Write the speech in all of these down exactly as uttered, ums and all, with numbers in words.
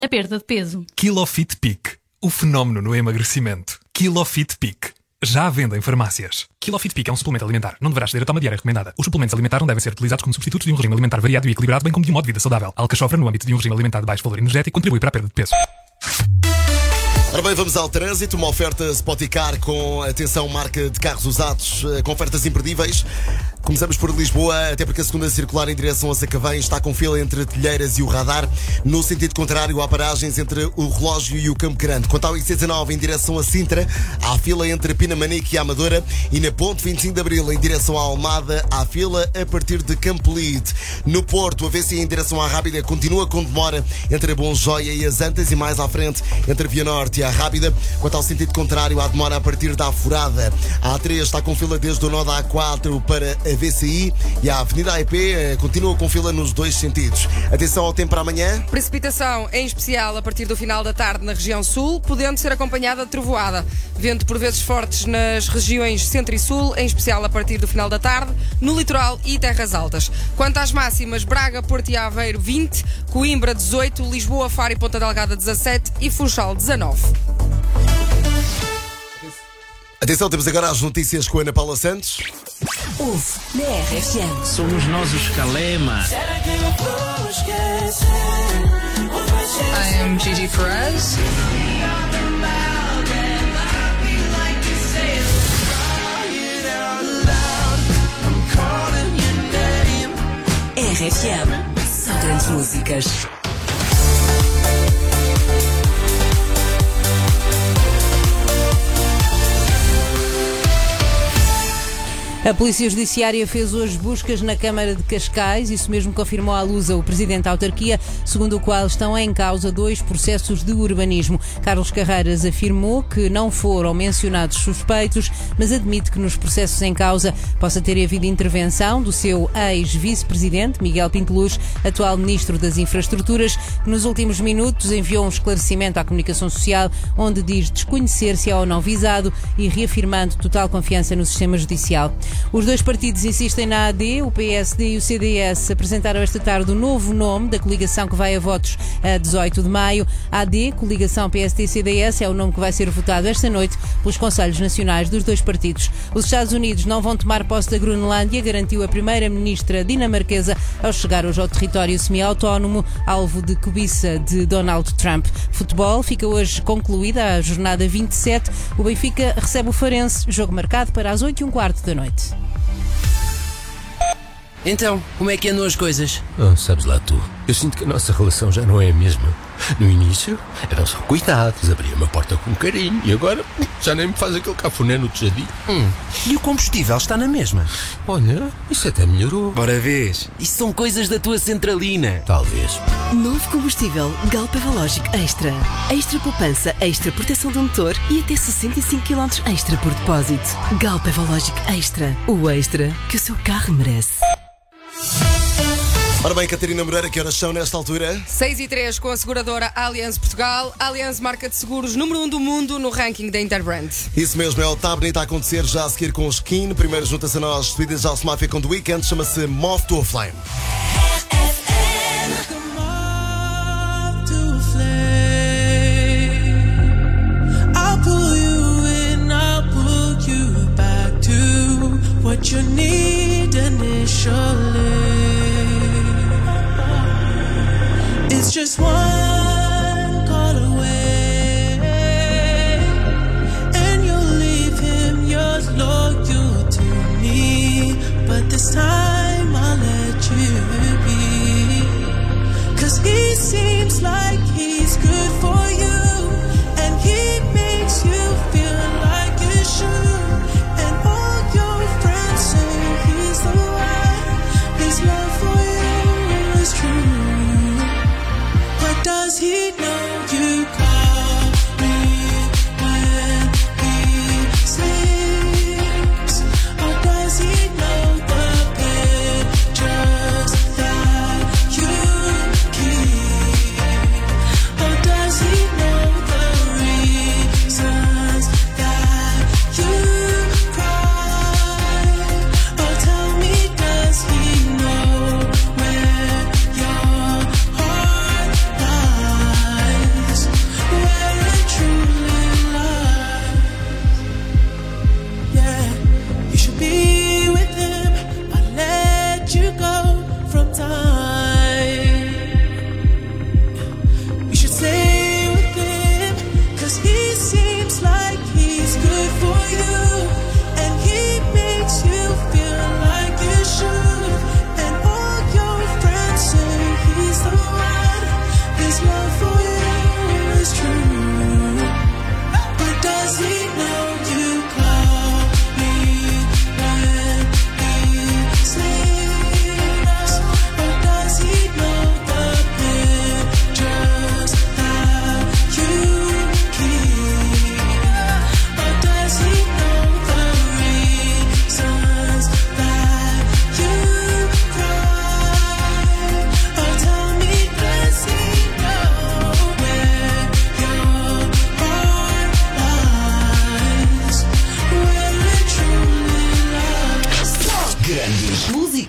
A perda de peso. Kilofit Peak, o fenómeno no emagrecimento. Kilofit Peak, já à venda em farmácias. Kilofit Peak é um suplemento alimentar. Não deverás ceder a toma diária recomendada. Os suplementos alimentares não devem ser utilizados como substitutos de um regime alimentar variado e equilibrado, bem como de um modo de vida saudável. A alcachofra, no âmbito de um regime alimentar de baixo valor energético, contribui para a perda de peso. Ora bem, vamos ao trânsito. Uma oferta Spoticar com, atenção, marca de carros usados, com ofertas imperdíveis. Começamos por Lisboa, até porque a segunda circular em direção a Sacavém está com fila entre Telheiras e o Radar. No sentido contrário, há paragens entre o Relógio e o Campo Grande. Quanto ao I C dezanove em direção a Sintra, há fila entre Pinamanique e Amadora. E na Ponte vinte e cinco de Abril, em direção à Almada, há fila a partir de Campo Lide. No Porto, a V C I em direção à Rábida continua com demora entre a Bonjoia e as Antas, e mais à frente entre Via Norte e a Rábida. Quanto ao sentido contrário, há demora a partir da Furada. A A três está com fila desde o nó da A quatro para a V C I, e a Avenida A E P continua com fila nos dois sentidos. Atenção ao tempo para amanhã. Precipitação, em especial a partir do final da tarde na região sul, podendo ser acompanhada de trovoada. Vento por vezes fortes nas regiões centro e sul, em especial a partir do final da tarde, no litoral e terras altas. Quanto às máximas, Braga, Porto e Aveiro vinte, Coimbra dezoito, Lisboa, Faro e Ponta Delgada dezassete e Funchal dezanove. Atenção, temos agora as notícias com a Ana Paula Santos. Ouve na R F M. Somos nós os Calema. I am Gigi Perez. R F M. Só grandes músicas. A Polícia Judiciária fez hoje buscas na Câmara de Cascais, isso mesmo confirmou à Lusa o Presidente da Autarquia, segundo o qual estão em causa dois processos de urbanismo. Carlos Carreiras afirmou que não foram mencionados suspeitos, mas admite que nos processos em causa possa ter havido intervenção do seu ex-vice-presidente, Miguel Pinteluz, atual Ministro das Infraestruturas, que nos últimos minutos enviou um esclarecimento à comunicação social, onde diz desconhecer se é ou não visado e reafirmando total confiança no sistema judicial. Os dois partidos insistem na A D, o P S D e o C D S apresentaram esta tarde o novo nome da coligação que vai a votos a dezoito de maio. A AD, coligação P S D e C D S, é o nome que vai ser votado esta noite pelos Conselhos Nacionais dos dois partidos. Os Estados Unidos não vão tomar posse da Groenlândia, garantiu a primeira-ministra dinamarquesa ao chegar hoje ao território semi-autónomo, alvo de cobiça de Donald Trump. Futebol, fica hoje concluída a jornada vinte e sete. O Benfica recebe o Farense, jogo marcado para as oito e um quarto da noite. Então, como é que andam as coisas? Oh, sabes lá tu, eu sinto que a nossa relação já não é a mesma. No início, eram só cuidados, abria-me a porta com carinho, e agora já nem me faz aquele cafuné no tejadinho. Hum. E o combustível está na mesma? Olha, isso até melhorou. Bora vês, isso são coisas da tua centralina. Talvez. Novo combustível Galp Evológico Extra. Extra poupança, extra proteção do motor e até sessenta e cinco quilómetros extra por depósito. Galp Evológico Extra. O extra que o seu carro merece. Ora bem, Catarina Moreira, que horas são nesta altura? seis e três com a seguradora Allianz Portugal. Allianz, marca de seguros número um do mundo no ranking da Interbrand. Isso mesmo, é o Tab Bonito a acontecer já a seguir com o Skin. Primeiro junta-se a nós, subidas já ao Máfia com The Weeknd, chama-se Moth to a Flame. What you need initially, it's just one call away, and you'll leave him yours loyal to me. But this time I'll let you be, 'cause he seems like he's good for you, and he makes you feel like you should. Does he know you call me when he sleeps? Or does he know the pictures that you keep? Or does he know the reasons that you cry? Or tell me, does he know where your heart lies?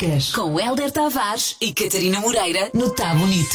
Músicas com Hélder Tavares e Catarina Moreira no Tá Bonito.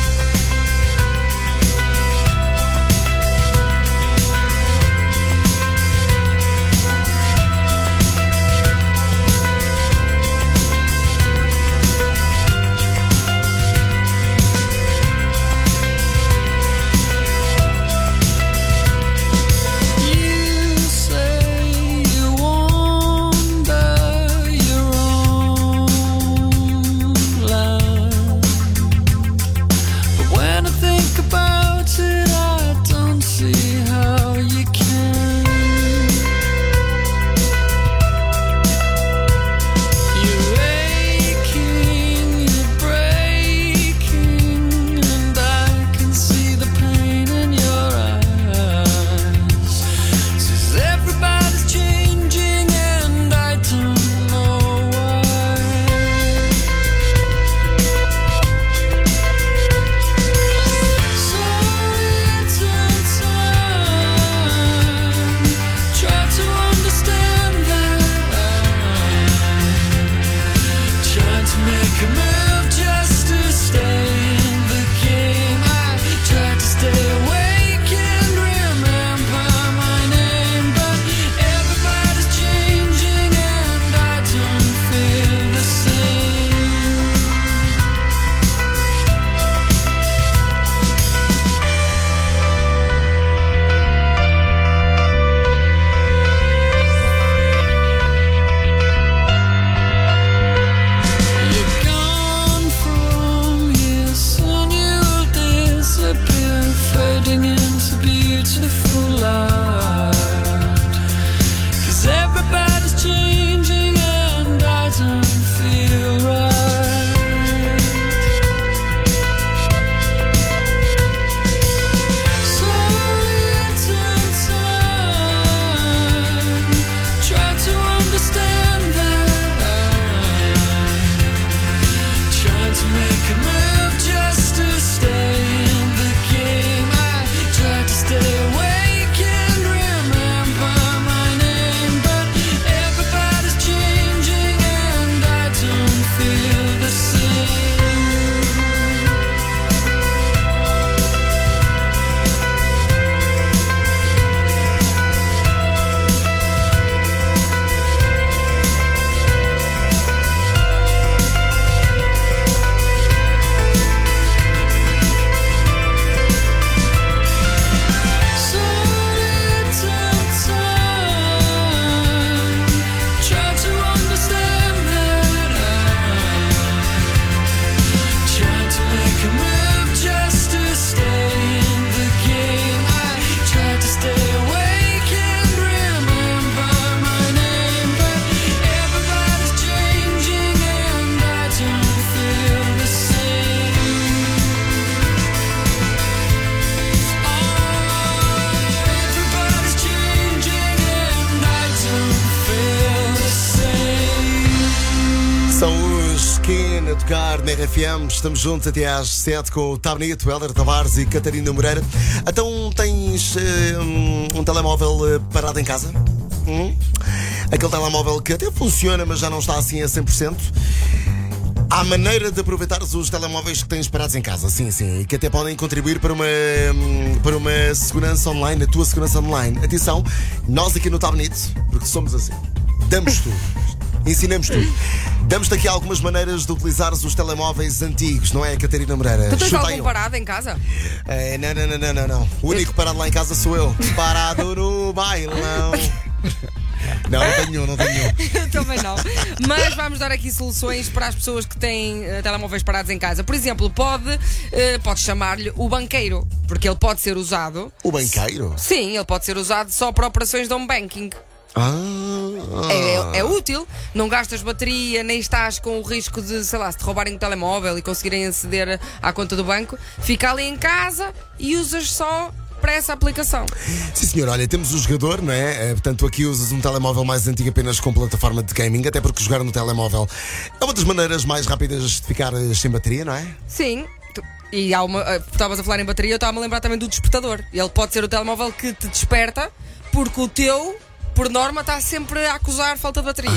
A tocar na R F M, estamos juntos até às sete com o Tá Bonito, Hélder Tavares e Catarina Moreira. Então tens uh, um, um telemóvel uh, parado em casa? Hum? Aquele telemóvel que até funciona, mas já não está assim a cem por cento. Há maneira de aproveitares os telemóveis que tens parados em casa, sim, sim, e que até podem contribuir para uma, para uma segurança online, a tua segurança online. Atenção, nós aqui no Tá Bonito, porque somos assim, damos tudo, ensinamos tudo. Damos-te aqui algumas maneiras de utilizares os telemóveis antigos, não é, Catarina Moreira? Tu tens Chuta algum aí um. parado em casa? É, não, não, não, não, não, não. O único parado lá em casa sou eu. Parado no bailão. Não, não tenho nenhum, não tenho nenhum. Eu também não. Mas vamos dar aqui soluções para as pessoas que têm uh, telemóveis parados em casa. Por exemplo, pode, uh, pode chamar-lhe o banqueiro, porque ele pode ser usado. O banqueiro? Sim, ele pode ser usado só para operações de home banking. Ah. É, é útil, não gastas bateria, nem estás com o risco de, sei lá, se te roubarem o telemóvel e conseguirem aceder à conta do banco. Fica ali em casa e usas só para essa aplicação. Sim, senhor, olha, temos o jogador, não é? Portanto, aqui usas um telemóvel mais antigo apenas com plataforma de gaming, até porque jogar no telemóvel é uma das maneiras mais rápidas de ficar sem bateria, não é? Sim. E há uma. Estavas a falar em bateria, eu estava-me a lembrar também do despertador. Ele pode ser o telemóvel que te desperta, porque o teu, por norma, está sempre a acusar falta de bateria. Ah.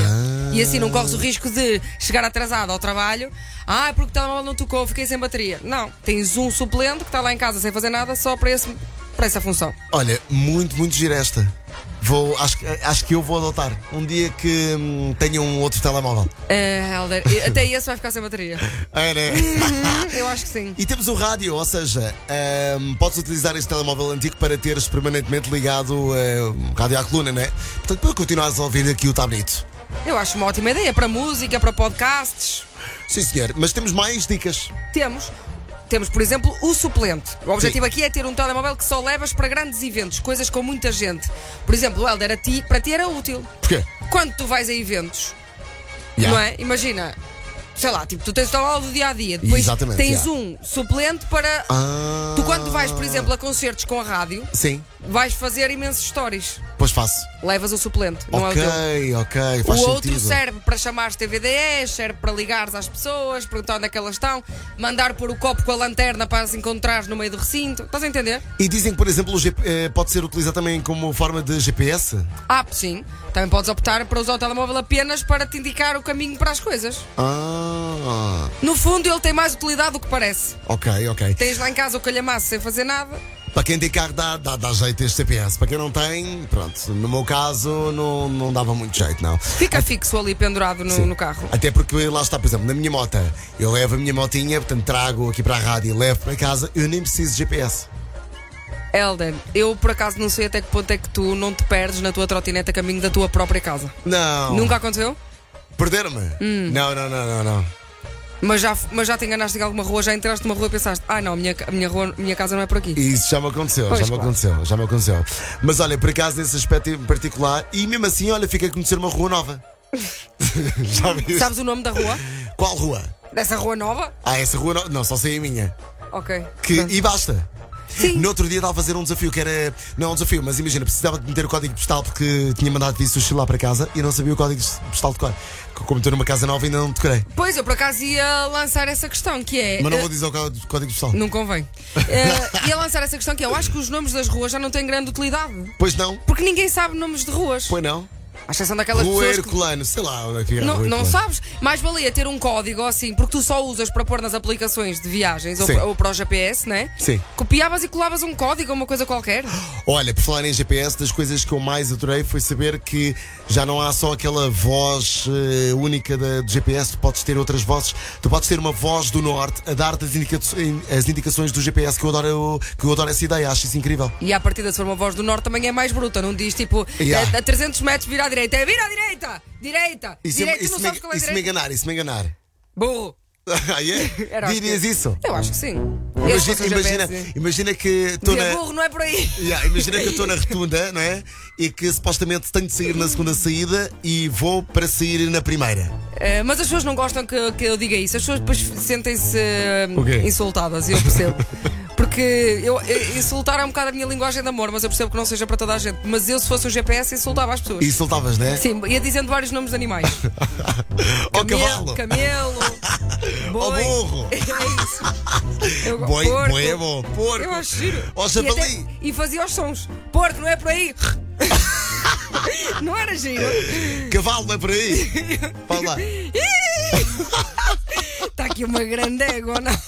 E assim não corres o risco de chegar atrasado ao trabalho. Ah, porque o telemóvel não tocou, fiquei sem bateria. Não, tens um suplente que está lá em casa sem fazer nada só para, esse, para essa função. Olha, muito, muito gira esta. Vou, acho, que- acho que eu vou adotar. Um dia que hum, tenha um outro telemóvel. É, Helder, até esse vai ficar sem bateria. É, né? Eu acho que sim. E temos o rádio, ou seja, hum, podes utilizar este telemóvel antigo para teres permanentemente ligado hum, rádio à coluna, não é? Portanto, para continuares a ouvir aqui o Tablito. Eu acho uma ótima ideia para música, para podcasts. Sim, senhor. Mas temos mais dicas. Temos. Temos, por exemplo, o suplente. O objetivo aqui é ter um telemóvel que só levas para grandes eventos, coisas com muita gente. Por exemplo, o Helder, a ti, para ti era útil. Porquê? Quando tu vais a eventos, Yeah. não é? Imagina, sei lá, tipo, tu tens o telemóvel do dia a dia, depois Exatamente, tens yeah. um suplente para. Ah, Tu, quando vais, por exemplo, a concertos com a rádio, Sim, vais fazer imensos stories. pois faço. Levas o suplente, não é o teu. Ok, ok, O faz outro sentido. serve para chamar T V D S, serve para ligares às pessoas, perguntar onde é que elas estão, mandar pôr o copo com a lanterna para as encontrares no meio do recinto. Estás a entender? E dizem que, por exemplo, o G P eh, pode ser utilizado também como forma de G P S? Ah, sim. Também podes optar para usar o telemóvel apenas para te indicar o caminho para as coisas. Ah, No fundo, ele tem mais utilidade do que parece. ok, ok. Tens lá em casa o calhamaço sem fazer nada. Para quem tem carro dá, dá, dá jeito este G P S. Para quem não tem, pronto, no meu caso não, não dava muito jeito, não. Fica fixo ali pendurado no, Sim. no carro. Até porque lá está, por exemplo, na minha moto, eu levo a minha motinha, portanto trago aqui para a rádio e levo para casa, eu nem preciso de G P S. Helder, eu por acaso não sei até que ponto é que tu não te perdes na tua trotinete a caminho da tua própria casa. Não. Nunca aconteceu? Perder-me? Hum. Não, não, não, não, não. Mas já, mas já te enganaste em alguma rua, já entraste numa rua e pensaste, ah não, a minha, a minha, rua, minha casa não é por aqui. Isso já me aconteceu, Pois, já me claro. aconteceu, já me aconteceu. Mas olha, por acaso nesse aspecto em particular, e mesmo assim, olha, fiquei a conhecer uma rua nova. Já viste? Sabes o nome da rua? Qual rua? Dessa rua nova? Ah, essa rua não, não só sei a minha. Ok. Que, Pronto. e basta. Sim. No outro dia estava a fazer um desafio que era. Não é um desafio, mas imagina, precisava de meter o código postal porque tinha mandado vir sushi lá para casa e não sabia o código postal de cor. Como estou numa casa nova, ainda não decorei. Pois, eu por acaso ia lançar essa questão, que é... Mas não eh, vou dizer o código código postal. Não convém. Eh, ia lançar essa questão que é, eu acho que os nomes das ruas já não têm grande utilidade. Pois não, Porque ninguém sabe nomes de ruas. pois não. À exceção daquelas Rua pessoas que... Herculano, sei lá onde é que é a Não, Rua não Herculano. sabes? Mais valia ter um código assim, porque tu só usas para pôr nas aplicações de viagens ou, Sim. ou para o G P S, né? Sim. Copiavas e colavas um código ou uma coisa qualquer. Olha, por falar em G P S, das coisas que eu mais adorei foi saber que já não há só aquela voz eh, única da, do G P S, tu podes ter outras vozes. Tu podes ter uma voz do norte a dar-te as, indica as indicações do G P S, que eu adoro, que eu adoro essa ideia, acho isso incrível. E à partida, se for uma voz do norte, também é mais bruta. Não diz tipo, Yeah. a, a trezentos metros vira à direita. É vira à direita! Direita! E se, direita, e tu se não me, sabes qual é a e se me direita. enganar, e se me enganar? Burro! Ah, é? Era o Dirias que- isso? Eu acho que sim. Eu, se Imagina, fosse um G P S, imagina, imagina que estou dizia, na. burro, não é por aí. Yeah, imagina que eu estou na rotunda, não é? E que supostamente tenho de sair na segunda saída e vou para sair na primeira. Eh, mas as pessoas não gostam que, que eu diga isso. As pessoas depois sentem-se eh, O quê? insultadas, e eu percebo. Porque eu, eu- insultar é um bocado a minha linguagem de amor, mas eu percebo que não seja para toda a gente. Mas eu, se fosse um G P S, insultava as pessoas. E soltavas, não é? Sim, ia dizendo vários nomes de animais. Ao Camelo, cavalo. camelo, boi. burro. É isso. Eu, Boi, porco. boi é bom. Porco. Eu acho giro. Ó E, javali. até- e fazia os sons. Porco, não é por aí. Não era giro. Cavalo, não é por aí? Fala lá. Está aqui uma grande égua, não?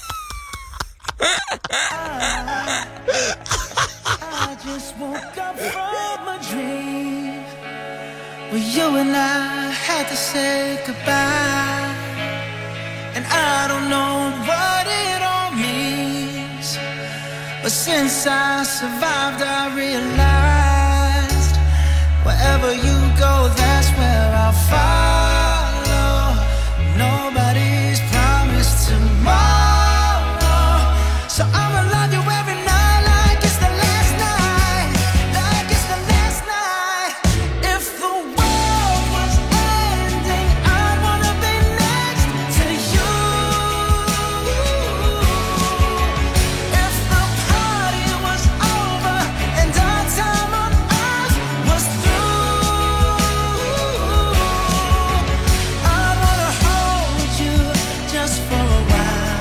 I just woke up from a dream where you and I had to say goodbye. And I don't know what it all means, but since I survived, I realized wherever you go, that's where I'll follow. Nobody's promised tomorrow. So I'ma love you every night like it's the last night, like it's the last night. If the world was ending, I wanna be next to you. If the party was over and our time on earth was through, I wanna hold you just for a while.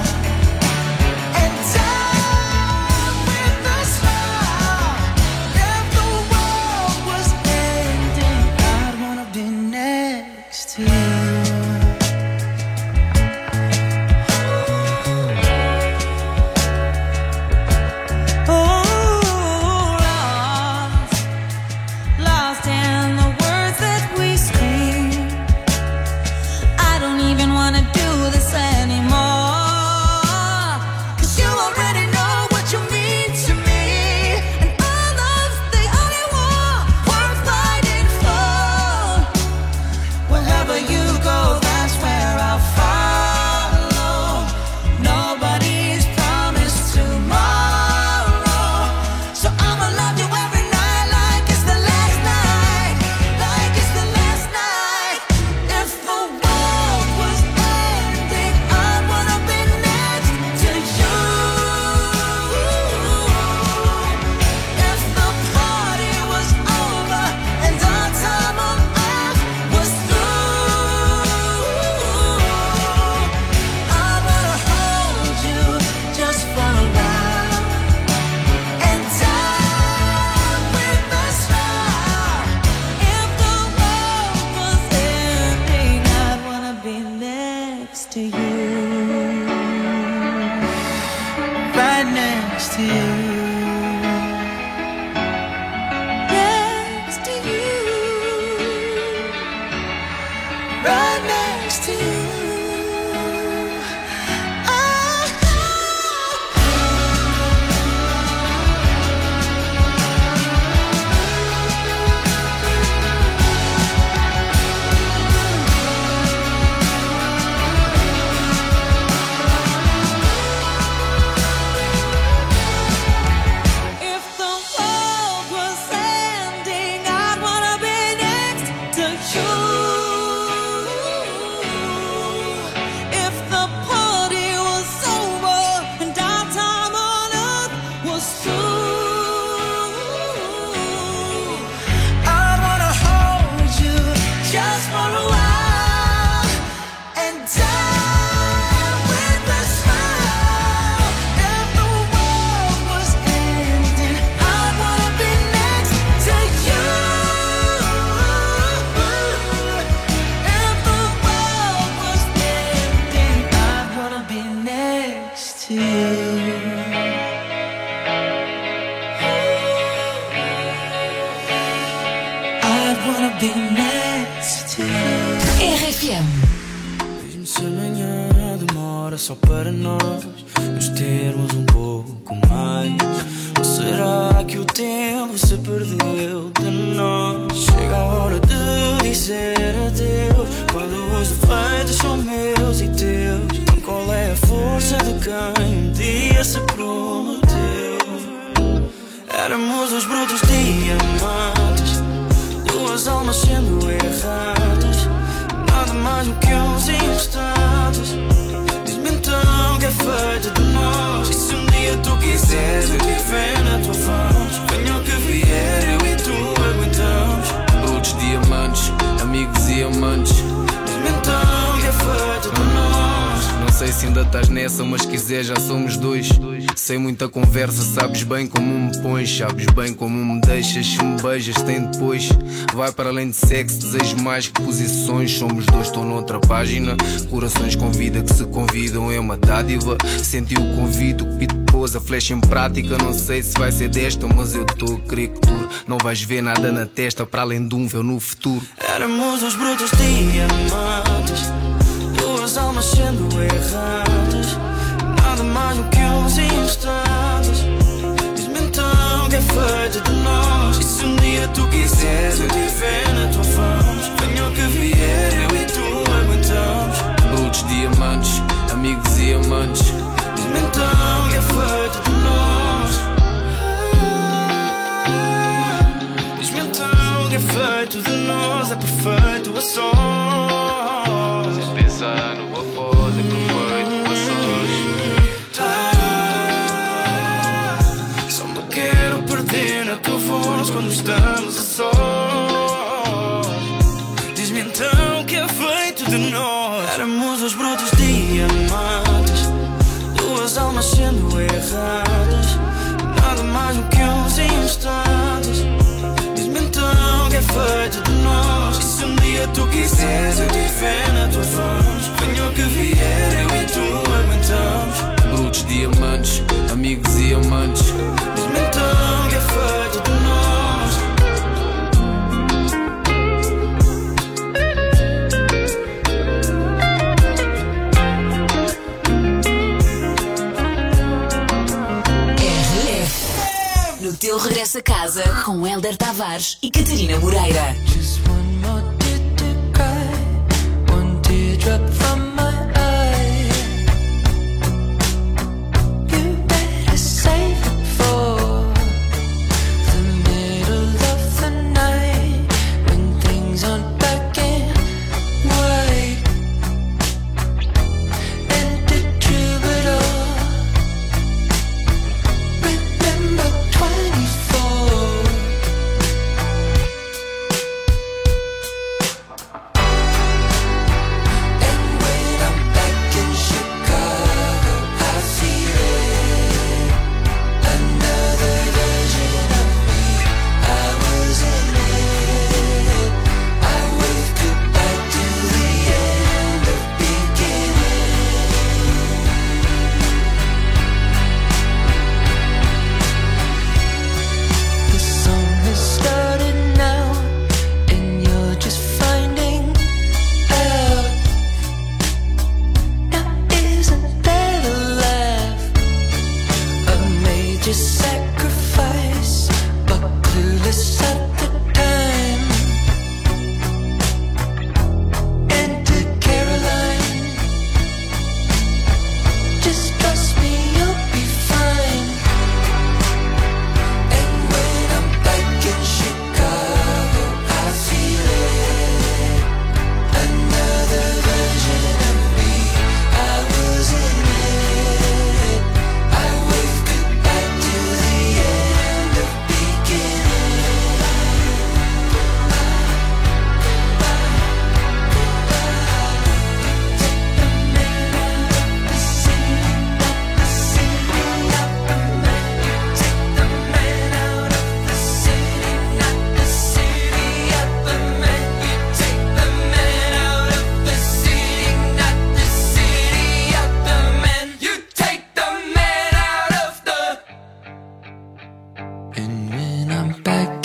wanna be next to you. R F M. Mesmo se amanhã demora só para nós nos termos um pouco mais, ou será que o tempo se perdeu de nós? Chega a hora de dizer adeus, quando os defeitos são meus e teus. Qual é a força de quem um dia se prometeu? Éramos os brutos diamantes, duas almas sendo erradas, nada mais do que uns instantes. Diz-me então que é feito de nós, e se um dia tu quiseres eu te ver na tua voz, venha o que vier, eu e tu aguentamos. Brutos diamantes, amigos e amantes. Diz-me então que é feito de nós. Não sei se ainda estás nessa, mas quiser já somos dois. Sem muita conversa, sabes bem como me pões, sabes bem como me deixas. Se me beijas tem depois. Vai para além de sexo, desejo mais que posições. Somos dois, estou noutra página. Corações com vida que se convidam, é uma dádiva. Senti o convite, o pito pôs a flecha em prática. Não sei se vai ser desta, mas eu estou a crer que tu não vais ver nada na testa para além de um véu no futuro. Éramos os brutos diamantes, duas almas sendo erradas, nada mais do que uns instantes. Diz-me então que é feito de nós, e se um dia tu quiseres eu te ver na tua voz, venha o que vier, eu e tu aguentamos. Brutos diamantes, amigos e amantes. Diz-me então que é feito de nós. Diz-me então que é feito de nós, é perfeito a sós. Sem pensar no após, é perfeito a sós. Só me quero perder na tua voz quando estamos a sós. Diz-me então que é feito de nós. Éramos os brutos diamantes, duas almas sendo erradas, nada mais do que uns instantes. Diz-me então que é feito de nós, e se um dia tu quiseres eu te ver na tua voz, venha o que vier, eu e tu aguentamos. Brutos diamantes, amigos e amantes. Diz-me então que é feito de nós. R F. No teu regresso a casa com Hélder Tavares e Catarina Moreira. Just one more tear to cry, one teardrop from my eye. You better save it for the middle of the night, when things aren't black and white. And the troubadour, remember twenty-four.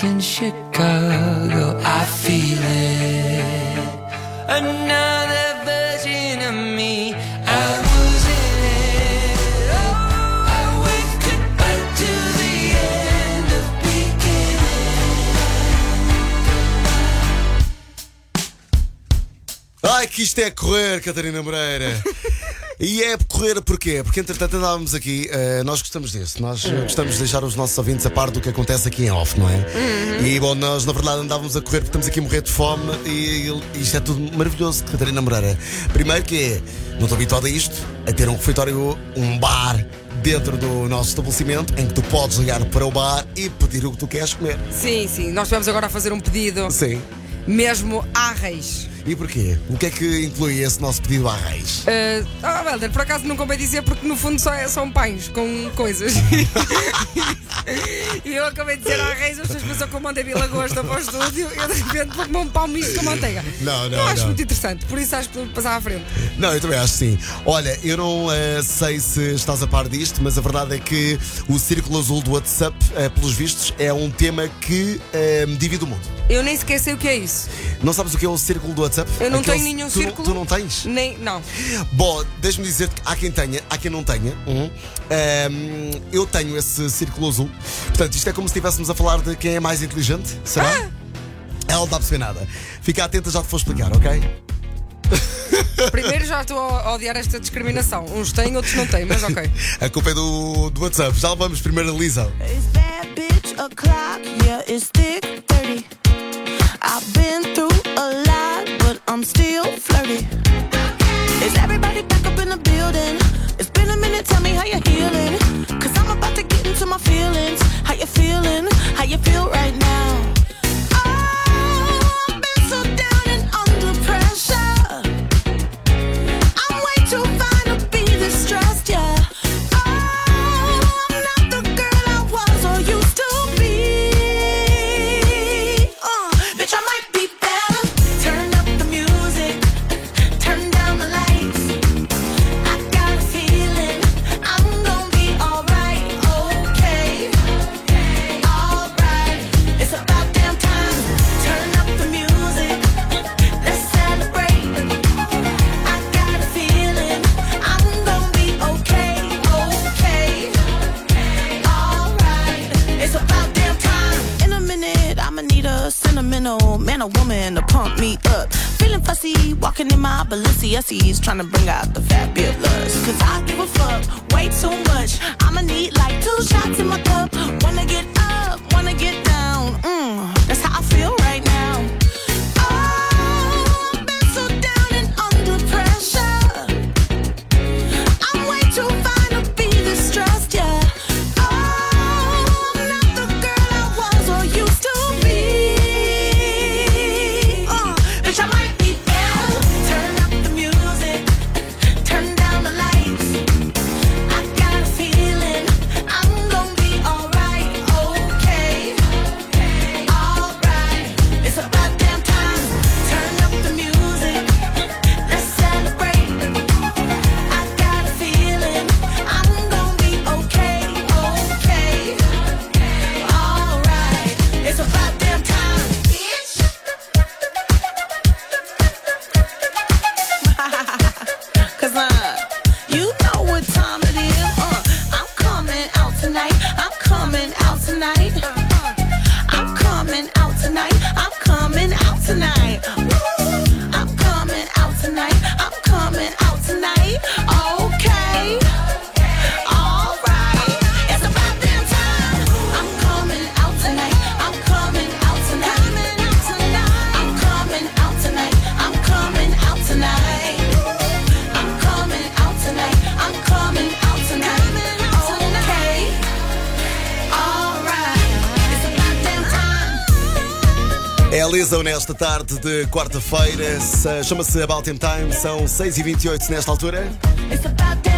in Chicago, I feel it. Another version of me, I was in it. Oh, I went goodbye to the end of beginning. Ai, que isto é correr, Catarina Moreira. E é correr porquê? Porque entretanto andávamos aqui, uh, nós gostamos disso, nós uh, gostamos de deixar os nossos ouvintes a par do que acontece aqui em off, não é? Uhum. E bom, nós na verdade andávamos a correr porque estamos aqui a morrer de fome e, e isto é tudo maravilhoso, Catarina Moreira. Primeiro que é, não estou habituado a isto, a ter um refeitório, um bar dentro do nosso estabelecimento em que tu podes ligar para o bar e pedir o que tu queres comer. Sim, sim, nós estivemos agora a fazer um pedido. Sim. Mesmo à Reis. E porquê? O que é que inclui esse nosso pedido à Reis? Uh, ah, Helder, por acaso não convém dizer porque no fundo só é, são pães com coisas. E eu acabei de dizer à Reis, as pessoas pensam que eu mandei Vilagosta para o estúdio e eu de repente vou comer um pão misto com manteiga. Não, não, Eu acho não. muito interessante, por isso acho que passar à frente. Não, eu também acho que sim. Olha, eu não uh, sei se estás a par disto, mas a verdade é que o Círculo Azul do WhatsApp, uh, pelos vistos, é um tema que uh, divide o mundo. Eu nem sequer sei o que é isso. Não sabes o que é o Círculo do WhatsApp? Eu não Aquele- tenho nenhum tu, círculo. Tu não tens? Nem, não. Bom, deixa-me dizer que há quem tenha, há quem não tenha. Uhum. Um, eu tenho esse Círculo Azul. Portanto, isto é como se estivéssemos a falar de quem é mais inteligente. Será? Ah! Ela não dá a perceber nada. Fica atenta, já te vou explicar, ok? Primeiro já estou a odiar esta discriminação. Uns têm, outros não têm, mas ok. A culpa é do, do WhatsApp. Já vamos primeiro a Lisa. It's bad bitch o'clock, yeah, it's thick thirty. I've been through a lot, but I'm still flirty. Is everybody back up in the building? It's been a minute, tell me how you're healing. Cause I'm about to get into my feelings. How you feeling? How you feel right now? Oh, I've been so down and under pressure. I'm way too fine to be distressed, yeah. Oh, I'm not the girl I was or used to be. Uh, bitch, I might be better. Turn up the music, turn down the lights. I got a feeling I'm gonna be alright, okay, alright. It's about damn time. Turn up the music, let's celebrate. I got a feeling I'm gonna be okay, okay, alright. It's about damn time. In a minute, I'ma need a sentimental man or woman to pump me up. Feeling fussy, walking in my Balenciennes, trying to bring out the fabulous. Cause I give a fuck way too much. I'ma need like two shots in my cup. Wanna get up, wanna get down. Mm, that's how I feel right now. Oh, I've been so down and under pressure. I'm way too fine to be distressed, yeah. Oh, I'm not the girl I was or used to be. Uh, bitch, I might be better. Turn up the music, turn down the lights. I got a feeling I'm gonna be alright, okay, alright. It's about damn time. Turn up the music, let's celebrate. I got a feeling I'm gonna be okay, okay, alright. It's about damn time, bitch. Cause uh, you know what time it is. Uh, I'm coming out tonight. I'm coming out tonight. Uh, I'm coming out tonight. I'm coming out tonight. Woo. I'm coming out tonight. I'm coming out tonight. Okay. Alright. It's about damn time. I'm coming out tonight. I'm coming out tonight. I'm coming out tonight. I'm coming out tonight. I'm coming out tonight. I'm coming out tonight. Okay. Alright. It's about damn time. É a Lisa nesta tarde de quarta-feira. Se- Chama-se About Damn Time. São seis e vinte e oito nesta altura. It's about damn time.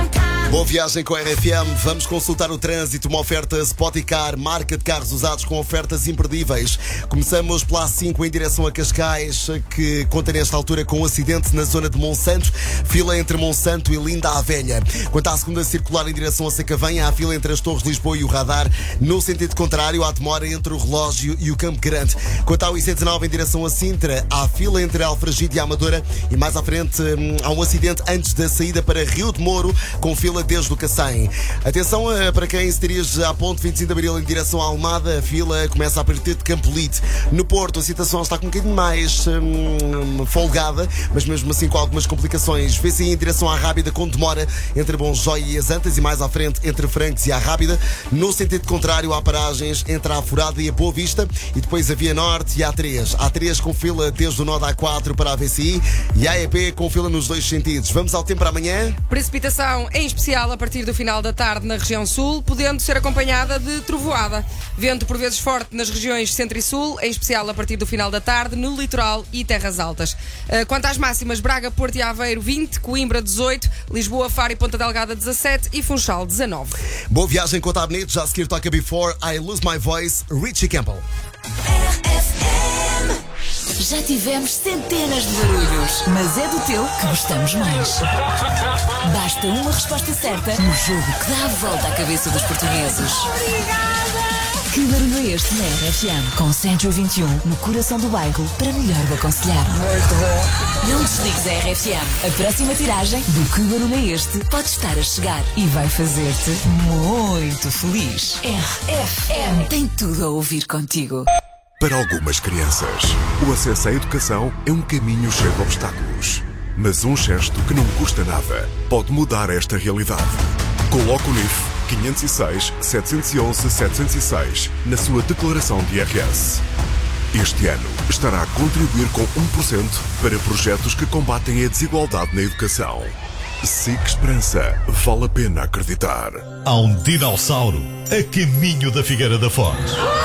Boa viagem com a R F M. Vamos consultar o trânsito. Uma oferta Spoticar, marca de carros usados com ofertas imperdíveis. Começamos pela A cinco em direção a Cascais, que conta nesta altura com um acidente na zona de Monsanto. Fila entre Monsanto e Linda à Velha. Quanto à segunda circular em direção a Sacavém, há fila entre as Torres de Lisboa e o Radar. No sentido contrário, há demora entre o Relógio e o Campo Grande. Quanto ao I C dezenove em direção a Sintra, há fila entre Alfragide e a Amadora. E mais à frente hum, há um acidente antes da saída para Rio de Moro, com fila desde o Cacém. Atenção uh, para quem se dirige à ponte vinte e cinco de Abril em direção à Almada, a fila começa a partir de Campolite. No Porto, a situação está com um bocadinho mais hum, folgada, mas mesmo assim com algumas complicações. V C I em direção à Rábida, com demora entre Bonjói e as Antas, e mais à frente entre Francos e a Rábida. No sentido contrário, há paragens entre a Furada e a Boa Vista, e depois a Via Norte e a A três. A A três com fila desde o nó da A quatro para a V C I, e a E P com fila nos dois sentidos. Vamos ao tempo para amanhã. Precipitação em especial a partir do final da tarde na região sul, podendo ser acompanhada de trovoada. Vento por vezes forte nas regiões centro e sul, em especial a partir do final da tarde no litoral e terras altas. Quanto às máximas, Braga, Porto e Aveiro vinte, Coimbra dezoito, Lisboa, Faro e Ponta Delgada dezassete e Funchal dezanove. Boa viagem com o Tabnet, já a seguir toca Before I Lose My Voice, Richie Campbell. Já tivemos centenas de barulhos, mas é do teu que gostamos mais. Basta uma resposta certa no jogo que dá a volta à cabeça dos portugueses. Obrigada! Que barulho é este na R F M? Com Centro vinte e um, no coração do bairro, para melhor de aconselhar. Muito bom! Não desligues a R F M. A próxima tiragem do Que Barulho é Este pode estar a chegar e vai fazer-te muito feliz. R F M tem tudo a ouvir contigo. Para algumas crianças, o acesso à educação é um caminho cheio de obstáculos. Mas um gesto que não custa nada pode mudar esta realidade. Coloque o N I F quinhentos e seis, setecentos e onze, setecentos e seis na sua declaração de I R S. Este ano estará a contribuir com um por cento para projetos que combatem a desigualdade na educação. S I C Esperança. Vale a pena acreditar. Há um dinossauro a caminho da Figueira da Foz.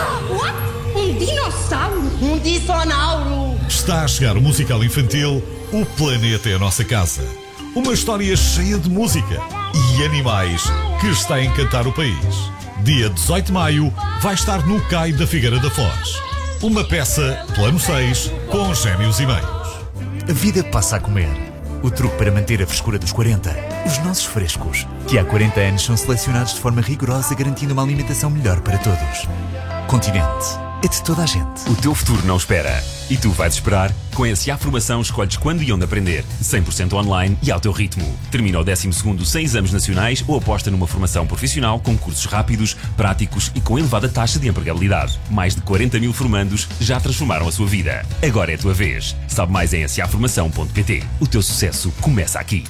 Um dinossauro? Um dinossauro! Está a chegar o musical infantil O Planeta é a Nossa Casa. Uma história cheia de música e animais que está a encantar o país. Dia dezoito de maio vai estar no Cais da Figueira da Foz. Uma peça, plano seis, com gêmeos e meios. A vida passa a comer. O truque para manter a frescura dos quarenta. Os nossos frescos, que há quarenta anos são selecionados de forma rigorosa, garantindo uma alimentação melhor para todos. Continente. É de toda a gente. O teu futuro não espera. E tu vais esperar? Com a S A Formação escolhes quando e onde aprender. cem por cento online e ao teu ritmo. Termina o décimo segundo sem exames nacionais ou aposta numa formação profissional com cursos rápidos, práticos e com elevada taxa de empregabilidade. Mais de quarenta mil formandos já transformaram a sua vida. Agora é a tua vez. Sabe mais em s a formação ponto p t. O teu sucesso começa aqui.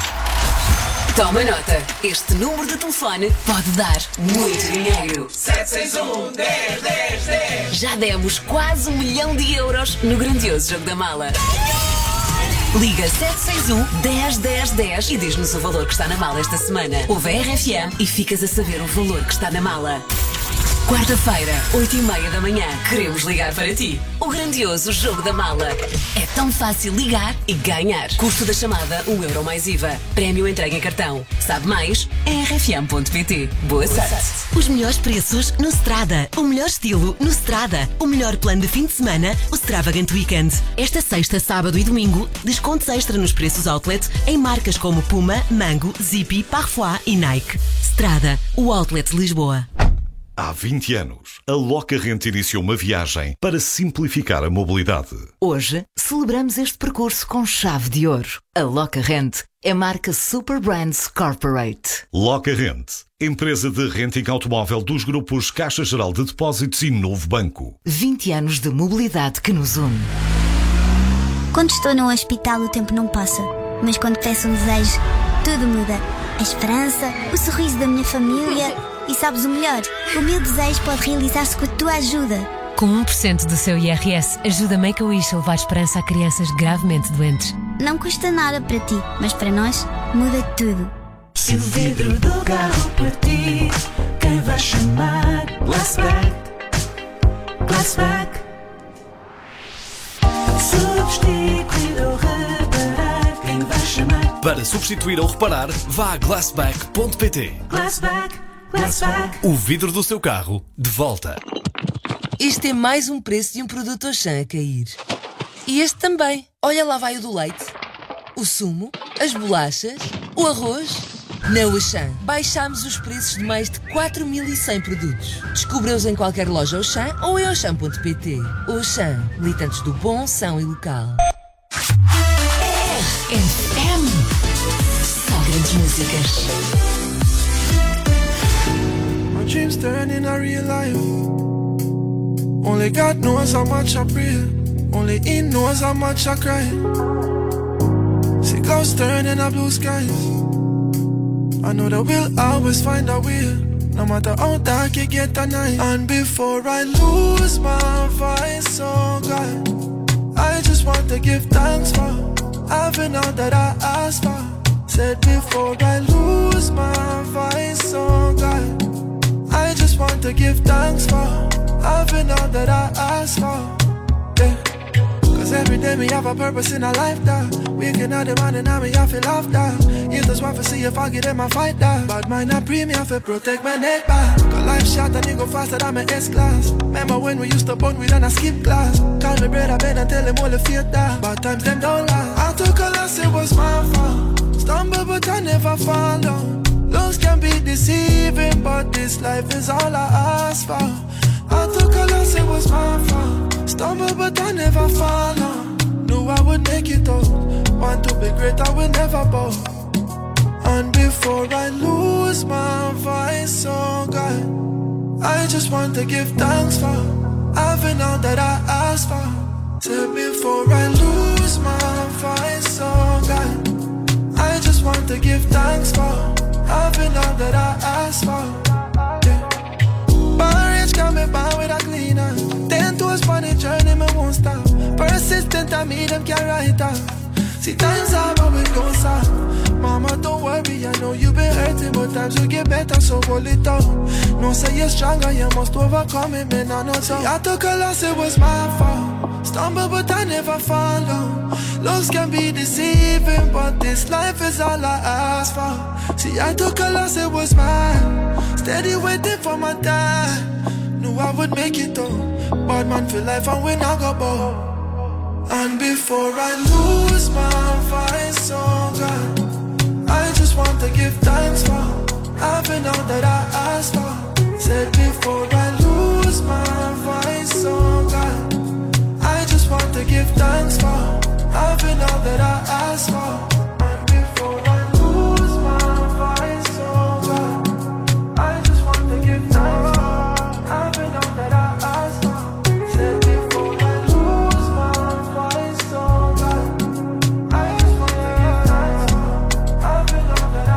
Toma nota, este número de telefone pode dar muito dinheiro. sete seis um, dez, dez, dez. Já demos quase um milhão de euros no grandioso Jogo da Mala. Liga sete seis um, dez, dez, dez e diz-nos o valor que está na mala esta semana. Ouve a R F M e ficas a saber o valor que está na mala. Quarta-feira, oito e meia da manhã, queremos ligar para ti. O grandioso Jogo da Mala. É tão fácil ligar e ganhar. Custo da chamada, um euro mais I V A. Prémio entregue em cartão. Sabe mais? É r f m ponto p t. Boa sorte. Os melhores preços no Strada. O melhor estilo no Strada. O melhor plano de fim de semana, o Stravagant Weekend. Esta sexta, sábado e domingo, descontos extra nos preços outlet em marcas como Puma, Mango, Zippy, Parfois e Nike. Strada, o outlet de Lisboa. Há vinte anos, a Loca Rent iniciou uma viagem para simplificar a mobilidade. Hoje, celebramos este percurso com chave de ouro. A Loca Rent é marca Super Brands Corporate. Loca Rent, empresa de renting automóvel dos grupos Caixa Geral de Depósitos e Novo Banco. vinte anos de mobilidade que nos une. Quando estou num hospital o tempo não passa, mas quando peço um desejo, tudo muda. A esperança, o sorriso da minha família. E sabes o melhor? O meu desejo pode realizar-se com a tua ajuda. Com um por cento do seu I R S, ajuda Make-A-Wish a levar esperança a crianças gravemente doentes. Não custa nada para ti, mas para nós muda tudo. Se o vidro do carro partir, quem vai chamar? Glassback, Glassback. Substituir ou reparar, quem vai chamar? Para substituir ou reparar, vá a glassback ponto pt. Glassback, Glassback. O vidro do seu carro, de volta. Este é mais um preço de um produto Auchan a cair. E este também. Olha lá vai o do leite, o sumo, as bolachas, o arroz. Na Auchan, baixámos os preços de mais de quatro mil e cem produtos. Descubra-os em qualquer loja Auchan ou em auchan ponto pt. Auchan, militantes do bom, são e local. R F M. Só grandes músicas. My dreams turn in a real life. Only God knows how much I pray. Only He knows how much I cry. See clouds turn in a blue skies. I know that we'll always find a way, no matter how dark it get at night. And before I lose my voice, oh God, I just want to give thanks for having all that I asked for. Said before I lose my voice, oh God, I just want to give thanks for having all that I asked for. Yeah. Cause every day me have a purpose in a life that waking up the morning and me have to laugh that. You just want to see if I get in my fight that. But mine not premium for protect my neck back. Cause life short and you go faster than my S-Class. Remember when we used to bond with and I skip class. Call me brother Ben and tell him all the fear that. But times them don't last. I took a loss, it was my fault. Stumble but I never fall down. Looks can be deceiving but this life is all I ask for. I took a loss, it was my fault. Stumble but I never fall down. Knew I would make it out. Want to be great, I will never bow. And before I lose my voice, oh God, I just want to give thanks for having all that I asked for. Said before I lose my voice, oh God, I just want to give thanks for having all that I asked for. Yeah. Barrage got me by with a cleaner. Ten toes on the journey, me won't stop. Persistent, I mean them can't write off. See times are but we go soft. Mama, don't worry, I know you've been hurting, but times will get better, so hold it out. No say you're stronger, you must overcome it, man, I know so. I took a loss, it was my fault. Stumble, but I never fall down. Looks can be deceiving, but this life is all I ask for. See, I took a loss, it was mine. Steady waiting for my time. Knew I would make it though. Bad man for life, and we not go bow. And before I lose my voice, oh God, I just want to give thanks for having all that I asked for. Said before I lose my voice, oh God, I just want to give thanks for having all that I asked for. And before I lose my voice, oh God, I just want to give thanks for having all that I asked for. Said before I lose my voice, oh God, I just want to give thanks for having all that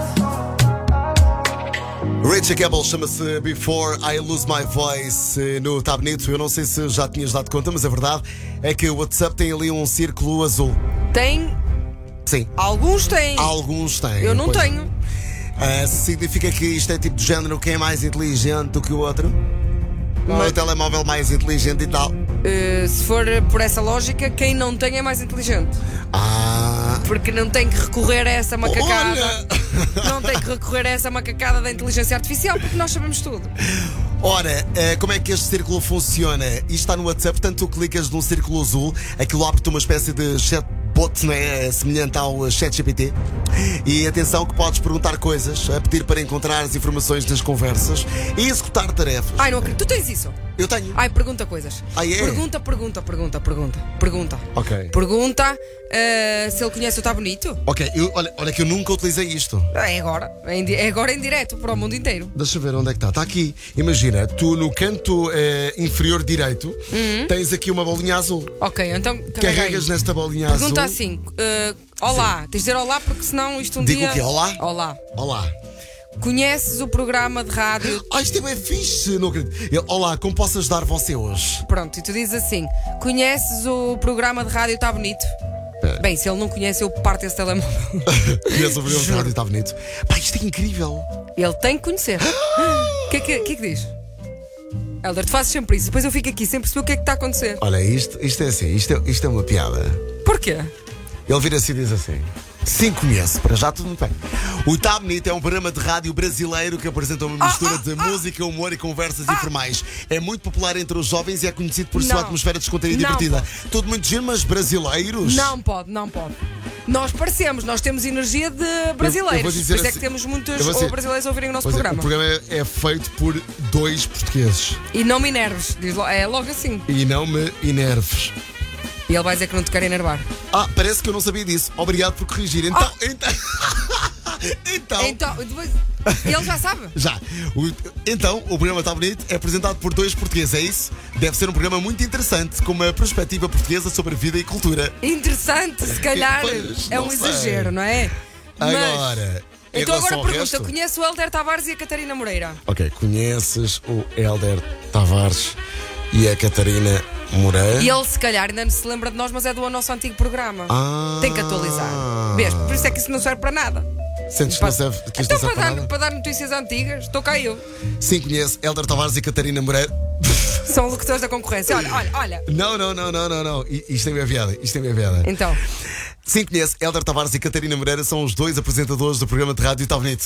I asked for. Richie Campbell chama-se Before I Lose My Voice no Tá Bonito. Eu não sei se já tinhas dado conta, mas a verdade é que o WhatsApp tem ali um círculo azul. Tem? Sim. Alguns têm. Alguns têm. Eu não pois. tenho. Uh, significa que isto é tipo de género, quem é mais inteligente do que o outro? Mas... Ou o telemóvel mais inteligente e tal? Uh, se for por essa lógica, quem não tem é mais inteligente. Ah. Porque não tem que recorrer a essa macacada. Olha. Não tem que recorrer a essa macacada da inteligência artificial, porque nós sabemos tudo. Ora, como é que este círculo funciona? Isto está no WhatsApp, portanto tu clicas num círculo azul, aquilo abre-te uma espécie de chatbot, né, semelhante ao ChatGPT. E atenção que podes perguntar coisas, a pedir para encontrar as informações das conversas e executar tarefas. Ai, não acredito. Tu tens isso? Eu tenho. Ai, pergunta coisas. Ai, é? Pergunta, pergunta, pergunta, pergunta. Pergunta. Ok. Pergunta uh, se ele conhece o Tá Bonito. Ok, eu, olha, olha que eu nunca utilizei isto. É agora. É, em, é agora em direto para o mundo inteiro. Deixa eu ver onde é que está. Está aqui. Imagina, tu no canto eh, inferior direito uhum. tens aqui uma bolinha azul. Ok, então carregas nesta bolinha pergunta azul. Pergunta assim: uh, olá. Sim. Tens de dizer olá porque senão isto um Digo dia. Digo o quê? Olá? Olá. Olá. Conheces o programa de rádio? Ah, isto é bem fixe, não acredito. Eu, olá, como posso ajudar você hoje? Pronto, e tu dizes assim: conheces o programa de rádio Tá Bonito? É. Bem, se ele não conhece, eu parto esse telemóvel. Conhece o programa de rádio Tá Bonito? Pá, isto é incrível. Ele tem que conhecer. O que, que, que é que diz? Helder, tu fazes sempre isso, depois eu fico aqui sem perceber o que é que está a acontecer. Olha, isto, isto é assim, isto é, isto é uma piada. Porquê? Ele vira-se e diz assim: Sim, conheço. Para já tudo muito bem. O Tá Bonito é um programa de rádio brasileiro que apresenta uma mistura ah, de ah, música, humor e conversas ah, informais. É muito popular entre os jovens e é conhecido por sua não, atmosfera descontraída e não divertida. pode. Tudo muito giro, mas brasileiros? Não pode, não pode. Nós parecemos, nós temos energia de brasileiros. Eu, eu vou dizer Por isso é assim, que temos muitos dizer, brasileiros a ouvirem o nosso dizer, programa. O programa é, é feito por dois portugueses. E não me enerves, diz lo- é logo assim. E não me enerves. E ele vai dizer que não te quer enervar. Ah, parece que eu não sabia disso. Obrigado por corrigir. Então. Ah. Então. então. Então, depois, ele já sabe. Já. O- então, o programa Tá Bonito é apresentado por dois portugueses, é isso? Deve ser um programa muito interessante, com uma perspectiva portuguesa sobre vida e cultura. Interessante, se calhar. Pois, é um não sei. exagero, não é? Agora. em Então agora relação ao pergunta: resto- conhece o Helder Tavares e a Catarina Moreira? Ok, conheces o Helder Tavares e a Catarina Moreira? E ele, se calhar, ainda não se lembra de nós, mas é do nosso antigo programa. Ah. Tem que atualizar. Mesmo, por isso é que isso não serve para nada. Sentes que não serve, que isto Então, não serve para para dar, nada? para dar notícias antigas, estou cá eu. Sim, conhece Helder Tavares e Catarina Moreira. São locutores da concorrência. Olha, olha, olha. Não, não, não, não, não, não. I- Isto tem minha piada. Isto tem minha piada. Então. Sim, conhece Helder Tavares e Catarina Moreira, são os dois apresentadores do programa de rádio Tá Bonito.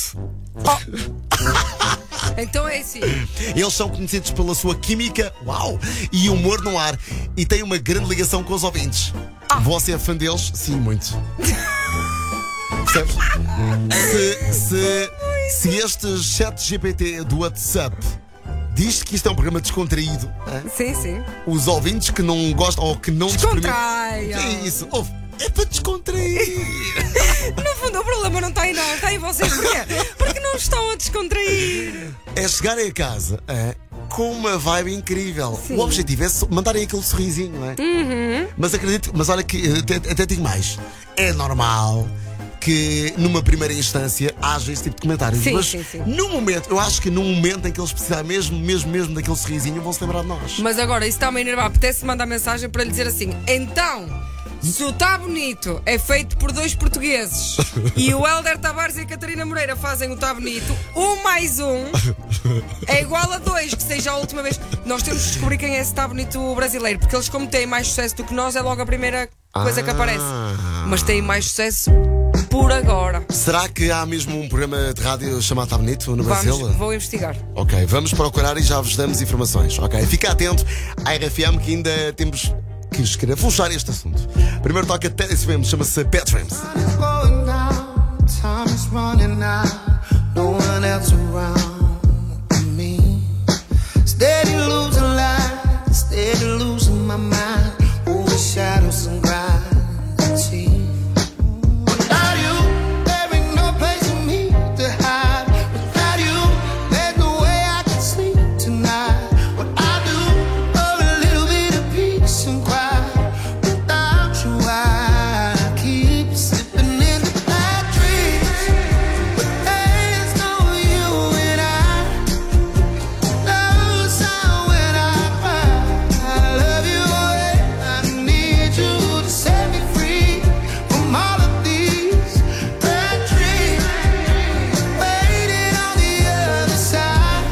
Então é assim. Eles são conhecidos pela sua química, uau, e humor no ar, e têm uma grande ligação com os ouvintes. Você é fã deles? Sim, muito. Percebes? Se, se, se este chat G P T do WhatsApp diz que isto é um programa descontraído, hã? Sim, sim. Os ouvintes que não gostam ou que não Descontraiam. Que é isso? Ouve, é para descontrair. No fundo, o problema não está em nós, está em vocês. Porquê? Porque não estão a descontrair. É chegarem a casa hã, com uma vibe incrível. Sim. O objetivo é so- mandarem aquele sorrisinho, não é? Uhum. Mas acredito, mas olha que até, até digo mais. É normal que numa primeira instância haja esse tipo de comentários. Sim, mas sim, sim. no momento, eu acho que num momento em que eles precisarem mesmo, mesmo, mesmo daquele sorrisinho, vão se lembrar de nós. Mas agora, isso está-me a enervar. Apetece mandar mensagem para lhe dizer assim: então, se o Tá Bonito é feito por dois portugueses e o Helder Tavares e a Catarina Moreira fazem o Tá Bonito, um mais um é igual a dois, que seja a última vez. Nós temos de descobrir quem é esse Tá Bonito brasileiro, porque eles, como têm mais sucesso do que nós, é logo a primeira coisa que aparece. Mas têm mais sucesso por agora. Será que há mesmo um programa de rádio chamado Tá Bonito no Brasil? Vamos, vou investigar. Ok, vamos procurar e já vos damos informações. Ok, fica atento à R F M que ainda temos que escarafunchar este assunto. Primeiro toca Teddy Swims, chama-se Pet Dreams. Going down, time is running out, no one else around me. Steady losing light, steady losing my mind, over shadows and gravity. Without you, there ain't no place for me to hide. Without you, there's no way I can sleep tonight. What I do, oh, a little bit of peace and quiet. Without you, I keep slipping into bad dreams. But there's no you and I. No sound when I cry. I love you and I need you to set me free from all of these bad dreams. Waiting on the other side.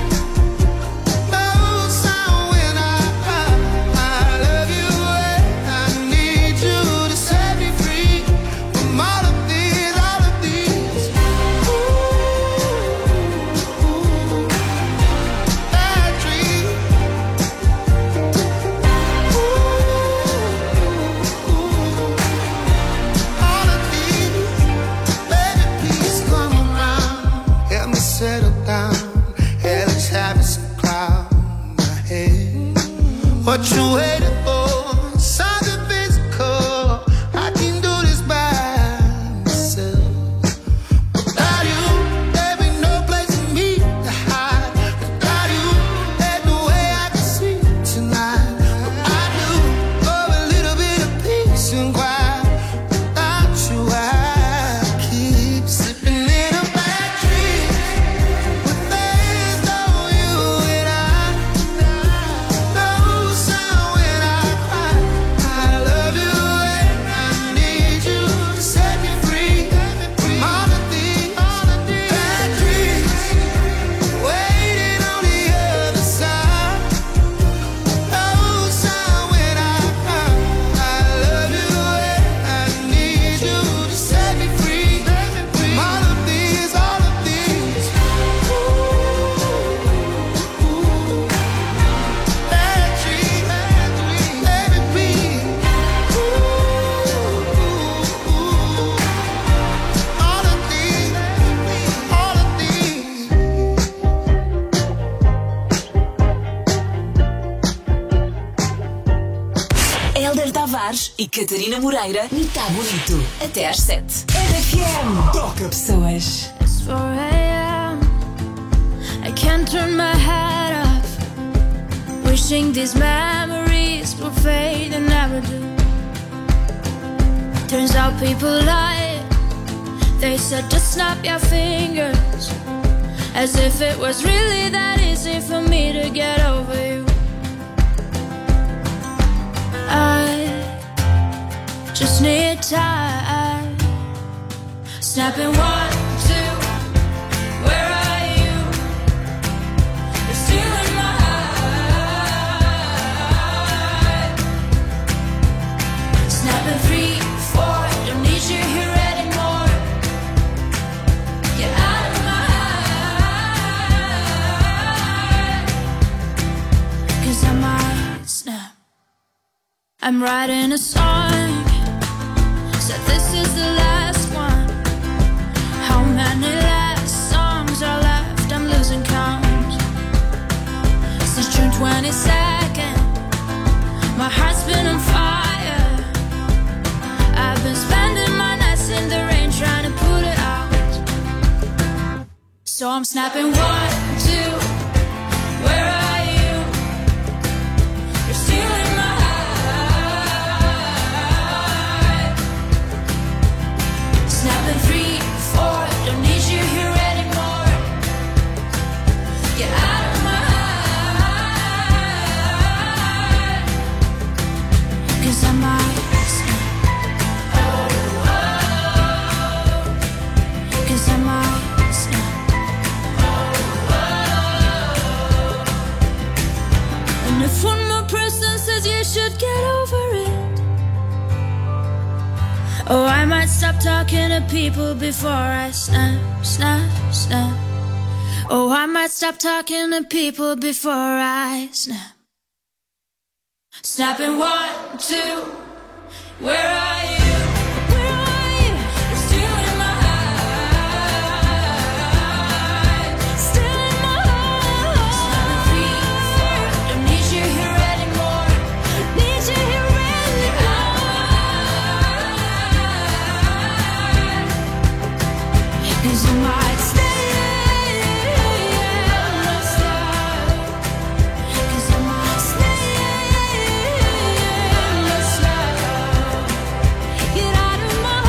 No sound when I cry. I love you and I need you to set me free from all of these, all of these. Ooh, bad dreams. All of these, baby, please come around. Help me settle down. Yeah, let's have some cloud in my head. What you waiting for? Something physical. I can do this by myself. Without you, there ain't no place for me to hide. Without you, there's no way I can sleep tonight. But I do, oh, a little bit of peace and quiet. Without you, I keep slipping in a bad dream. But there's no you and I. No sound when I Helder Tavares e Catarina Moreira no Tá Bonito. Até às sete. R F M. Toca pessoas. It's four a m I can't turn my head off. Wishing these memories will fade and never do. Turns out people lie. They said just snap your fingers, as if it was really that easy for me to get over you. I just need time. Snapping one, two, where are you? You're still in my heart. Snapping three, four, don't need you here anymore. Get out of my heart, 'cause I might snap. I'm writing a song, said this is the last one. How many last songs are left? I'm losing count. Since June twenty-second, my heart's been on fire. I've been spending my nights in the rain trying to put it out. So I'm snapping one, two, where are you? You're still in my snapping three, four, don't need you here anymore. Get out of my heart, 'cause I might snap. Oh, oh, 'cause I might snap. Oh, oh. And if one more person says you should get over it, oh, I might stop talking to people before I snap, snap, snap. Oh, I might stop talking to people before I snap. Snapping one, two, where are you? Where are you? You're still in my heart. Still in my heart. Snapping three, four, don't need you here anymore. Need you here anymore. 'Cause you might stay, let's start. 'Cause you might stay, let's start. Get out of my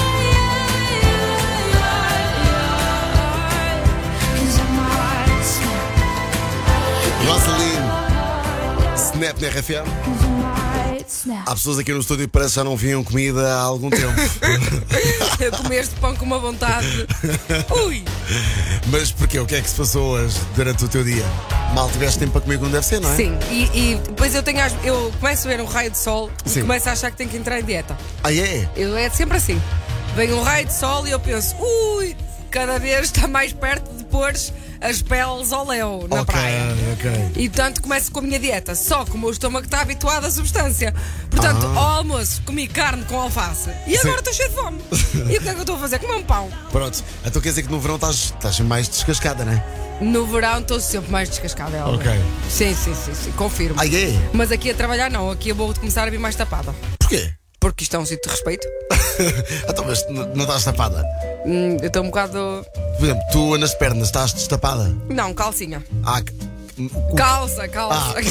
heart, 'cause I might snap. Rosaline, Snap na R F M. Há pessoas aqui no estúdio que parece que já não vinham comida há algum tempo. Eu comi este pão com uma vontade. Ui! Mas porquê? O que é que se passou hoje durante o teu dia? Mal tiveste tempo para comer como deve ser, não é? Sim, e, e depois eu tenho as- eu começo a ver um raio de sol Sim. e começo a achar que tenho que entrar em dieta. Ah, é? Eu, é sempre assim. Vem um raio de sol e eu penso, ui, cada vez está mais perto de pôr as peles ao léu na Ok, praia. ok. E portanto começo com a minha dieta. Só que o meu estômago está habituado à substância. Portanto, Ah. ao almoço comi carne com alface. E agora estou cheio de fome. E o que é que eu estou a fazer? Comer um pão. Pronto, então quer dizer que no verão estás, estás mais descascada, não é? No verão estou sempre mais descascada. Helder. Ok. Sim, sim, sim, sim, confirmo. Ah, é? Mas aqui a trabalhar não. Aqui eu vou começar a vir mais tapada. Porquê? Porque isto é um sítio de respeito. Então, mas n- não estás tapada? Hum, eu estou um bocado. Por exemplo, tu nas pernas estás destapada? Não, calcinha. Ah, c- o- Calça, calça. Ah.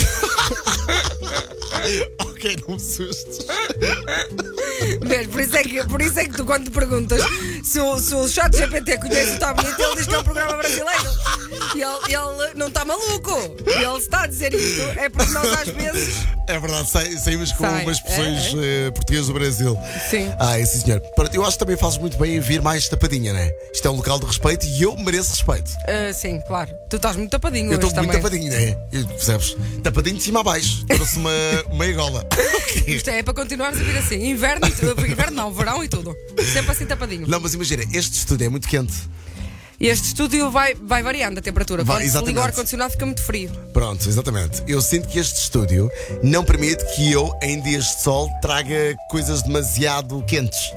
Ok, não me assustes. Vês, por, isso é que, por isso é que tu, quando te perguntas se o, se o chat G P T conhece o Tá Bonito, ele diz que é um programa brasileiro. E ele, ele não está maluco. E ele está a dizer isto. É porque nós às vezes. É verdade, sa- saímos com Sai, umas expressões é, eh, portuguesas do Brasil. Sim. Ah, sim, senhor. Pronto, eu acho que também fazes muito bem em vir mais tapadinha, né? Isto é um local de respeito e eu mereço respeito. Ah, sim, claro. Tu estás muito tapadinho Eu estou hoje muito também. tapadinho, né? E, percebes? Tapadinho de cima a baixo. Trouxe uma meia gola. Isto é para continuares a vir assim. Inverno, e tudo. Inverno não, verão e tudo. Sempre assim tapadinho. Não, mas imagina, este estúdio é muito quente. Este estúdio vai, vai variando a temperatura. Vai, Quando se liga exatamente. o ar-condicionado fica muito frio. Pronto, exatamente. Eu sinto que este estúdio não permite que eu, em dias de sol, traga coisas demasiado quentes.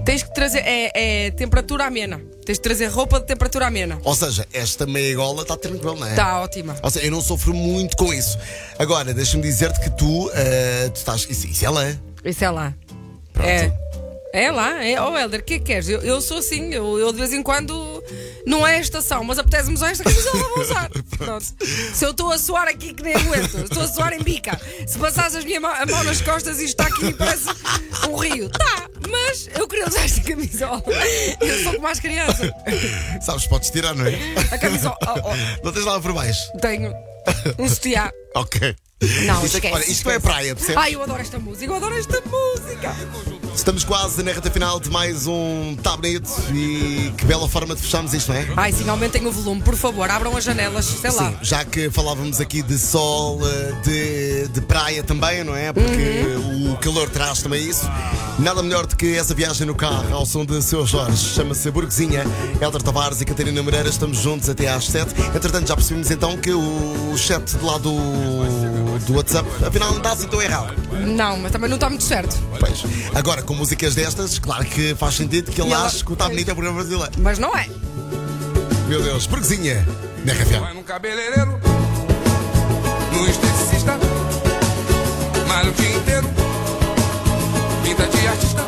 Tens que trazer. É, é temperatura amena. Tens de trazer roupa de temperatura amena. Ou seja, esta meia gola está tranquila, não é? Está ótima. Ou seja, eu não sofro muito com isso. Agora, deixa-me dizer-te que tu, uh, tu estás. Isso, isso é lã. Isso é lá. Pronto. É. É lá, é. Oh, Helder, o que é que queres? Eu, eu sou assim, eu, eu de vez em quando. Não é a estação, mas apetece-me usar esta camisola, vou usar. Pronto. Se eu estou a suar aqui que nem aguento, estou a suar em bica. Se passares as minha mão, a mão nas costas e está aqui parece um rio. Tá, mas eu queria usar esta camisola. Eu sou como as crianças. Sabes, podes tirar, não é? A camisola. Oh, oh. Não tens nada por baixo? Tenho um sutiã. Ok. Não, isto, esquece, olha, isto não é praia, percebes? Ai, eu adoro esta música, eu adoro esta música. Estamos quase na reta final de mais um Tá Bonito e que bela forma de fecharmos isto, não é? Ai, sim, aumentem o volume, por favor, abram as janelas, sei lá. Sim, já que falávamos aqui de sol, de, de praia também, não é? Porque uhum. o calor traz também isso. Nada melhor do que essa viagem no carro ao som de Seu Jorge. Chama-se Burguesinha. Helder Tavares e Catarina Moreira, estamos juntos até às sete. Entretanto, já percebemos então que o chat de lá do, do WhatsApp, afinal, não está assim tão errado. Não, mas também não está muito certo. Pois. Agora, com músicas destas, claro que faz sentido que ele ela... ache que o Tá Bonito é o programa brasileiro. Mas não é. Meu Deus, Burguesinha, na R F M. Vai no cabeleireiro, no esteticista, malha o dia inteiro, pinta de artista,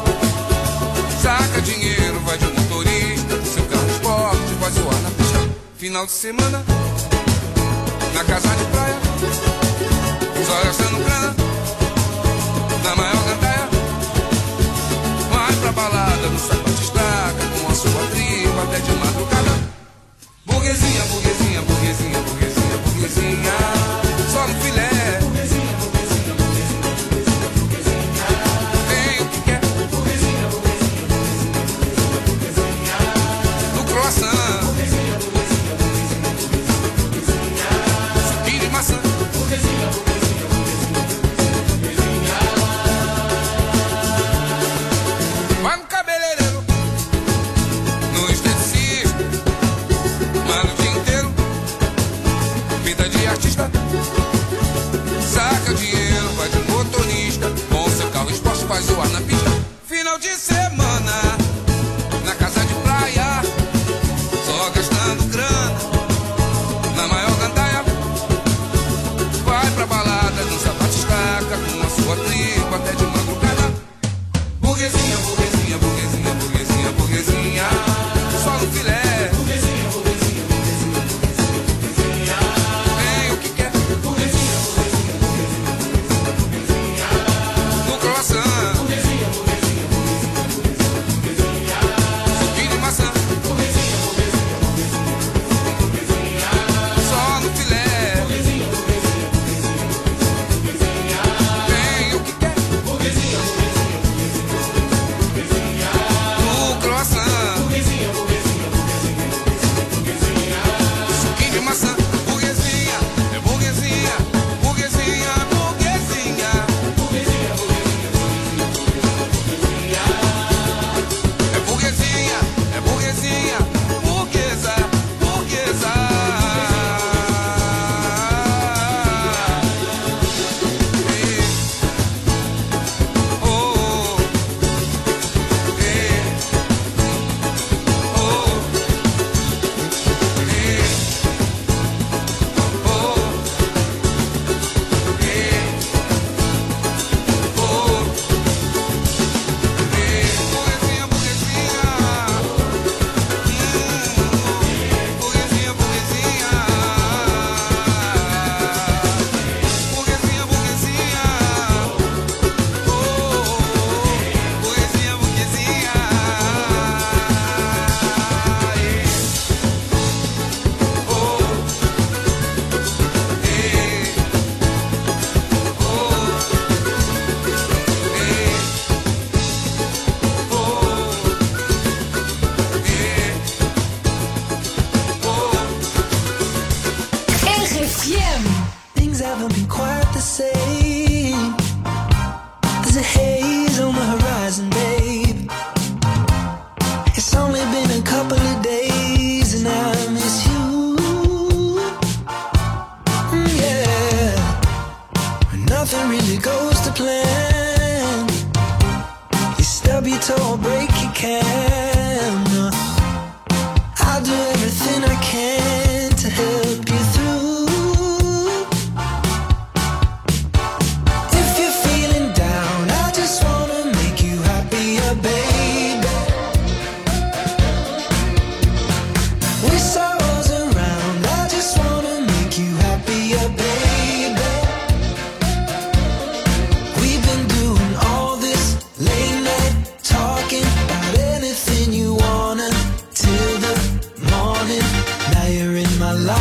saca dinheiro, vai de motorista, seu carro esporte, vai zoar na pista. Final de semana, na casa de praia, só gastando grana, na maior gandaia, vai pra balada, no sapato estaca, com a sua tripa até de madrugada. Burguesinha, burguesinha, burguesinha, burguesinha, burguesinha, só no filé. Burguesinha, burguesinha, burguesinha, burguesinha, burguesinha, tem o que quer. Burguesinha, burguesinha, burguesinha, burguesinha, no croissant. Burguesinha, burguesinha, burguesinha, burguesinha, burguesinha, suquinho de maçã. Burguesinha, burguesinha, burguesinha, burguesinha, burguesinha. Vai no cabeleireiro, no esteticista, mano o dia inteiro, vida de artista, saca dinheiro, vai de motorista, com seu carro esporte faz zoar na pista. Final de semana, na casa de praia, só gastando grana, na maior gandaia, vai pra balada, no sapato estaca, com a sua tripa até de madrugada. Burguesinha, burguesinha, burguesinha, burguesinha, burguesinha, só no filé. Burguesinha, burguesinha, burguesinha, burguesinha, burguesinha, tem o que quer. Burguesinha, burguesinha, burguesinha, burguesinha, burguesinha, no croissant. Burguesinha, burguesinha, burguesinha, burguesinha, burguesinha, suquinho de maçã. Burguesinha, burguesinha, burguesinha, burguesinha, burguesinha, só no filé. Burguesinha, burguesinha, burguesinha, burguesinha, tem o que quer. Burguesinha, burguesinha, burguesinha, burguesinha, no croissant. Burguesinha, burguesinha, burguesinha, burguesinha, suquinho de maçã. Burguesinha, é burguesinha, burguesinha, burguesinha. Burguesinha, burguesinha, burguesinha, é burguesinha, é burguesinha, burguesa, burguesa. Oh, R F M. Things haven't been quite the same. There's a haze on the horizon, babe. It's only been a couple of days and I miss you. Mm, yeah. When nothing really goes to plan, you Stub your toe or break your can. I'll do everything I can to help you through. If you're feeling down, I just wanna make you happier, baby. With sorrows around, I just wanna make you happier, baby. We've been doing all this late night talking about anything you wanna till the morning. Now you're in my life.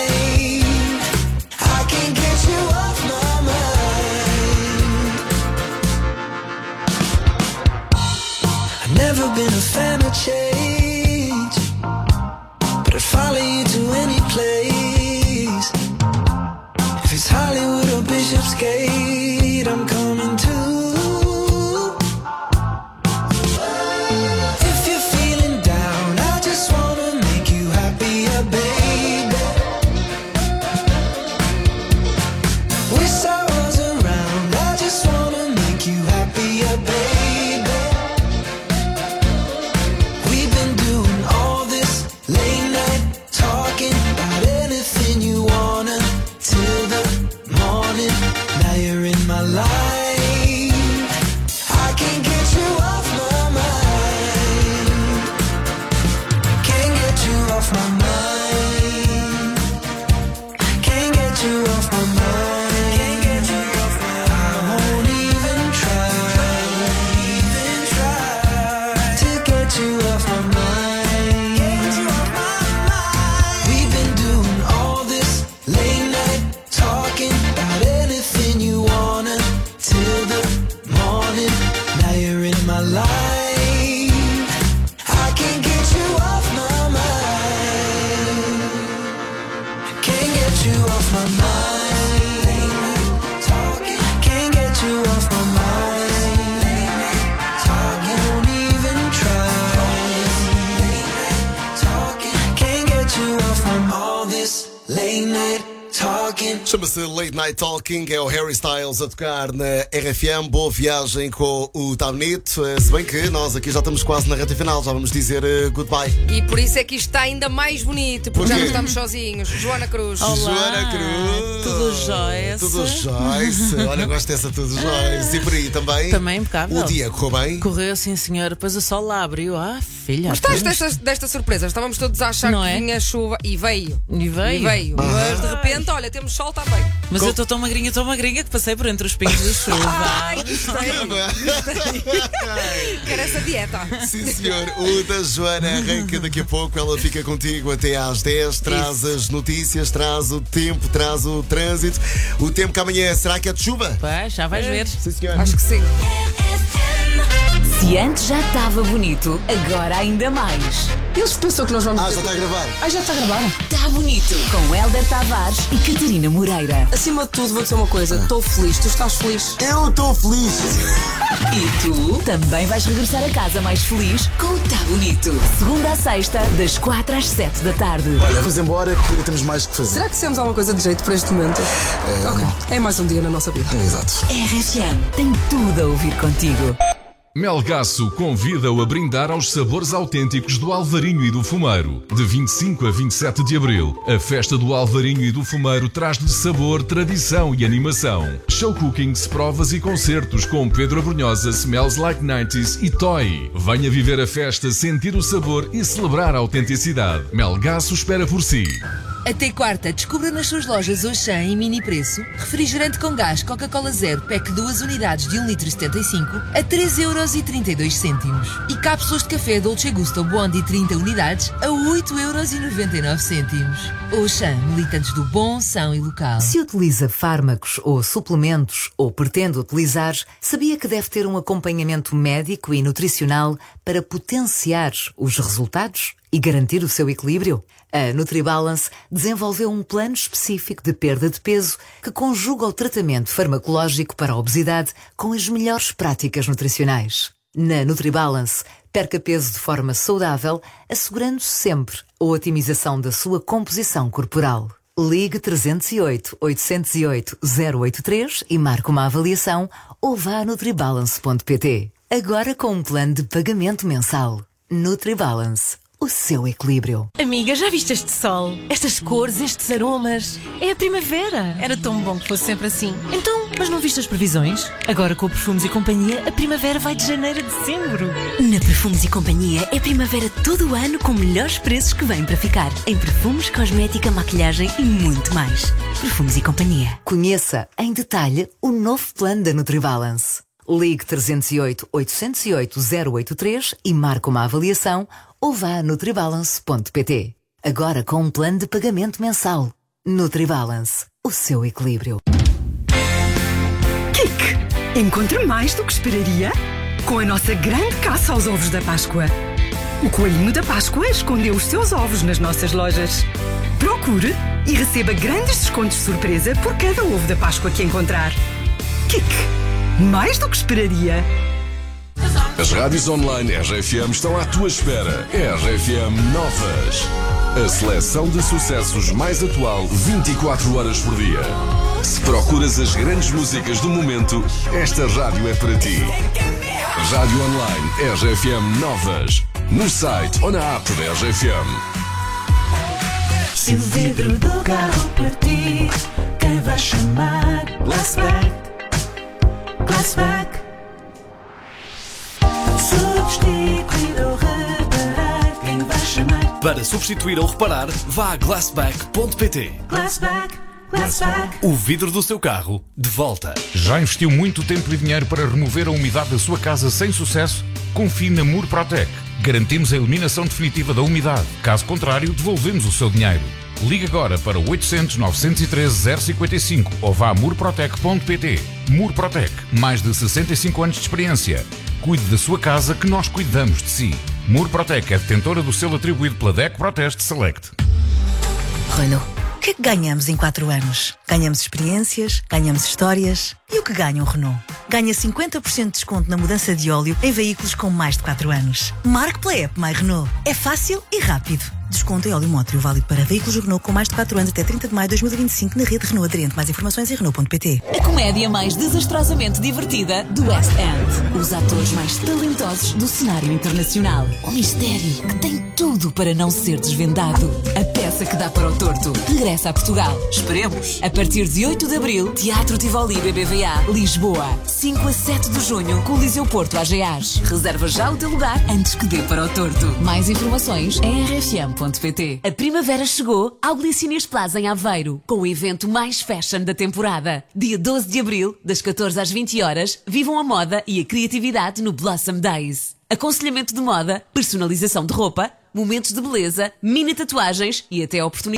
I can't get you off my mind. I've never been a fan of change, but I'd follow you to any place. If it's Hollywood or Bishopsgate, I'm coming too. If you're feeling down, I just wanna make you happier, baby. With sorrows around, I just wanna make you happier, baby. We've been doing all this late night talking about anything you wanna till the morning. Now you're in my life. I can't get you off my mind. Can't get you off my mind. Can't get you off my mind. Can't get you off my mind. I won't even try, even try to get you off my mind. Get you off my mind. We've been doing all this late night talking about anything you wanna till the morning. Now you're in my life. I can't get you off my mind. Can't get you off my mind. Talking. Can't get you off my mind. Talking. Won't even try. Talking. Can't get you off my mind. All this late night talking. Chama-se Late Night Talking, é o Harry Styles a tocar na R F M. Boa viagem com o Tá Bonito. Eh, Se bem que nós aqui já estamos quase na reta final, já vamos dizer eh, goodbye. E por isso é que isto está ainda mais bonito, porque já não estamos sozinhos. Joana Cruz. Olá. Joana Cruz. Tudo Joyce. Tudo Joyce. Olha, gosto dessa Tudo Joyce. E por aí também? Também impecável. O dia correu bem? Correu, sim, senhor. Depois o sol lá abriu. Ah, filha. Gostaste desta, desta surpresa? Estávamos todos a achar Não que é? vinha chuva e veio. E veio. E veio. Ah. Mas de repente, olha, temos sol, está bem. Mas Com- eu estou tão magrinha, tão magrinha que passei por entre os pingos de chuva. Ai, gostei. Gostei. Quero essa dieta. Sim, senhor. O da Joana arranca daqui a pouco. Ela fica contigo até às dez. Traz as notícias, traz o tempo, traz o trânsito. O tempo que amanhã será que é de chuva? Pois, já vais ver. Sim, senhor. Acho que sim. Se antes já estava bonito, agora ainda mais. Eles pensam que nós vamos. Ah, já está a gravar. Ah, já está a gravar? Está bonito. Com Hélder Tavares e Catarina Moreira. Acima de tudo, vou dizer uma coisa: estou feliz. Tu estás feliz? Eu estou feliz. E tu também vais regressar a casa mais feliz com o Tá Bonito. Segunda a sexta, das quatro às sete da tarde. Olha, vamos embora que temos mais que fazer. Será que temos alguma coisa de jeito para este momento? É, Ok. É mais um dia na nossa vida. É, exato. R F M tem tudo a ouvir contigo. Melgaço convida-o a brindar aos sabores autênticos do Alvarinho e do Fumeiro. De vinte e cinco a vinte e sete de abril, a festa do Alvarinho e do Fumeiro traz-lhe sabor, tradição e animação. Show cookings, provas e concertos com Pedro Abrunhosa, Smells Like nineties e Toy. Venha viver a festa, sentir o sabor e celebrar a autenticidade. Melgaço espera por si. Até quarta, descubra nas suas lojas Auchan em mini preço refrigerante com gás Coca-Cola Zero Pack duas unidades de um litro e setenta e cinco a treze euros e trinta e dois cêntimos. E cápsulas de café Dolce Gusto Bondi trinta unidades a oito euros e noventa e nove cêntimos. Auchan, militantes do bom, são e local. Se utiliza fármacos ou suplementos ou pretende utilizar, sabia que deve ter um acompanhamento médico e nutricional para potenciar os resultados e garantir o seu equilíbrio? A NutriBalance desenvolveu um plano específico de perda de peso que conjuga o tratamento farmacológico para a obesidade com as melhores práticas nutricionais. Na NutriBalance, perca peso de forma saudável, assegurando sempre a otimização da sua composição corporal. Ligue trezentos e oito, oitocentos e oito, zero oito três e marque uma avaliação ou vá a nutribalance ponto pt. Agora com um plano de pagamento mensal. NutriBalance. O seu equilíbrio. Amiga, já viste este sol? Estas cores, estes aromas? É a primavera. Era tão bom que fosse sempre assim. Então, mas não viste as previsões? Agora com o Perfumes e Companhia, a primavera vai de janeiro a dezembro. Na Perfumes e Companhia é primavera todo o ano com melhores preços que vêm para ficar. Em perfumes, cosmética, maquilhagem e muito mais. Perfumes e Companhia. Conheça em detalhe o novo plano da NutriBalance. Ligue trezentos e oito, oitocentos e oito, zero oito três e marque uma avaliação ou vá a nutribalance ponto pt. Agora com um plano de pagamento mensal. NutriBalance. O seu equilíbrio. Kik! Encontre mais do que esperaria com a nossa grande caça aos ovos da Páscoa. O coelhinho da Páscoa escondeu os seus ovos nas nossas lojas. Procure e receba grandes descontos de surpresa por cada ovo da Páscoa que encontrar. Kik! Mais do que esperaria. As rádios online R J F M estão à tua espera. R F M Novas. A seleção de sucessos mais atual vinte e quatro horas por dia. Se procuras as grandes músicas do momento, esta rádio é para ti. Rádio online R J F M Novas. No site ou na app da R J F M. Se o vidro do carro partir, quem vai chamar? Glassback. Glassback. Substituir ou reparar, quem vai chamar? Para substituir ou reparar, vá a glassback ponto pt. Glassback, Glassback. O vidro do seu carro, de volta. Já investiu muito tempo e dinheiro para remover a umidade da sua casa sem sucesso? Confie na Murprotec. Garantimos a eliminação definitiva da umidade. Caso contrário, devolvemos o seu dinheiro. Ligue agora para oitocentos, novecentos e treze, zero cinquenta e cinco ou vá a murprotec ponto pt. Murprotec, mais de sessenta e cinco anos de experiência. Cuide da sua casa que nós cuidamos de si. Murprotec é detentora do selo atribuído pela D E C Proteste Select. Renault. O que é que ganhamos em quatro anos? Ganhamos experiências, ganhamos histórias. E o que ganha um Renault? Ganha cinquenta por cento de desconto na mudança de óleo em veículos com mais de quatro anos. Marque pela app My Renault. É fácil e rápido. Desconto em óleo mótrio válido para veículos Renault com mais de quatro anos até trinta de maio de dois mil e vinte e cinco na rede Renault aderente. Mais informações em Renault ponto pt. A comédia mais desastrosamente divertida do West End. Os atores mais talentosos do cenário internacional. Um mistério que tem tudo para não ser desvendado. A peça que dá para o torto regressa a Portugal. Esperemos. A partir de oito de abril, Teatro Tivoli B B V A, Lisboa. cinco a sete de junho, Coliseu Porto A G As. Reserva já o teu lugar antes que dê para o torto. Mais informações em r f m ponto pt. A primavera chegou ao Glicinias Plaza em Aveiro, com o evento mais fashion da temporada. Dia doze de abril, das catorze às vinte horas, vivam a moda e a criatividade no Blossom Days. Aconselhamento de moda, personalização de roupa, momentos de beleza, mini tatuagens e até oportunidades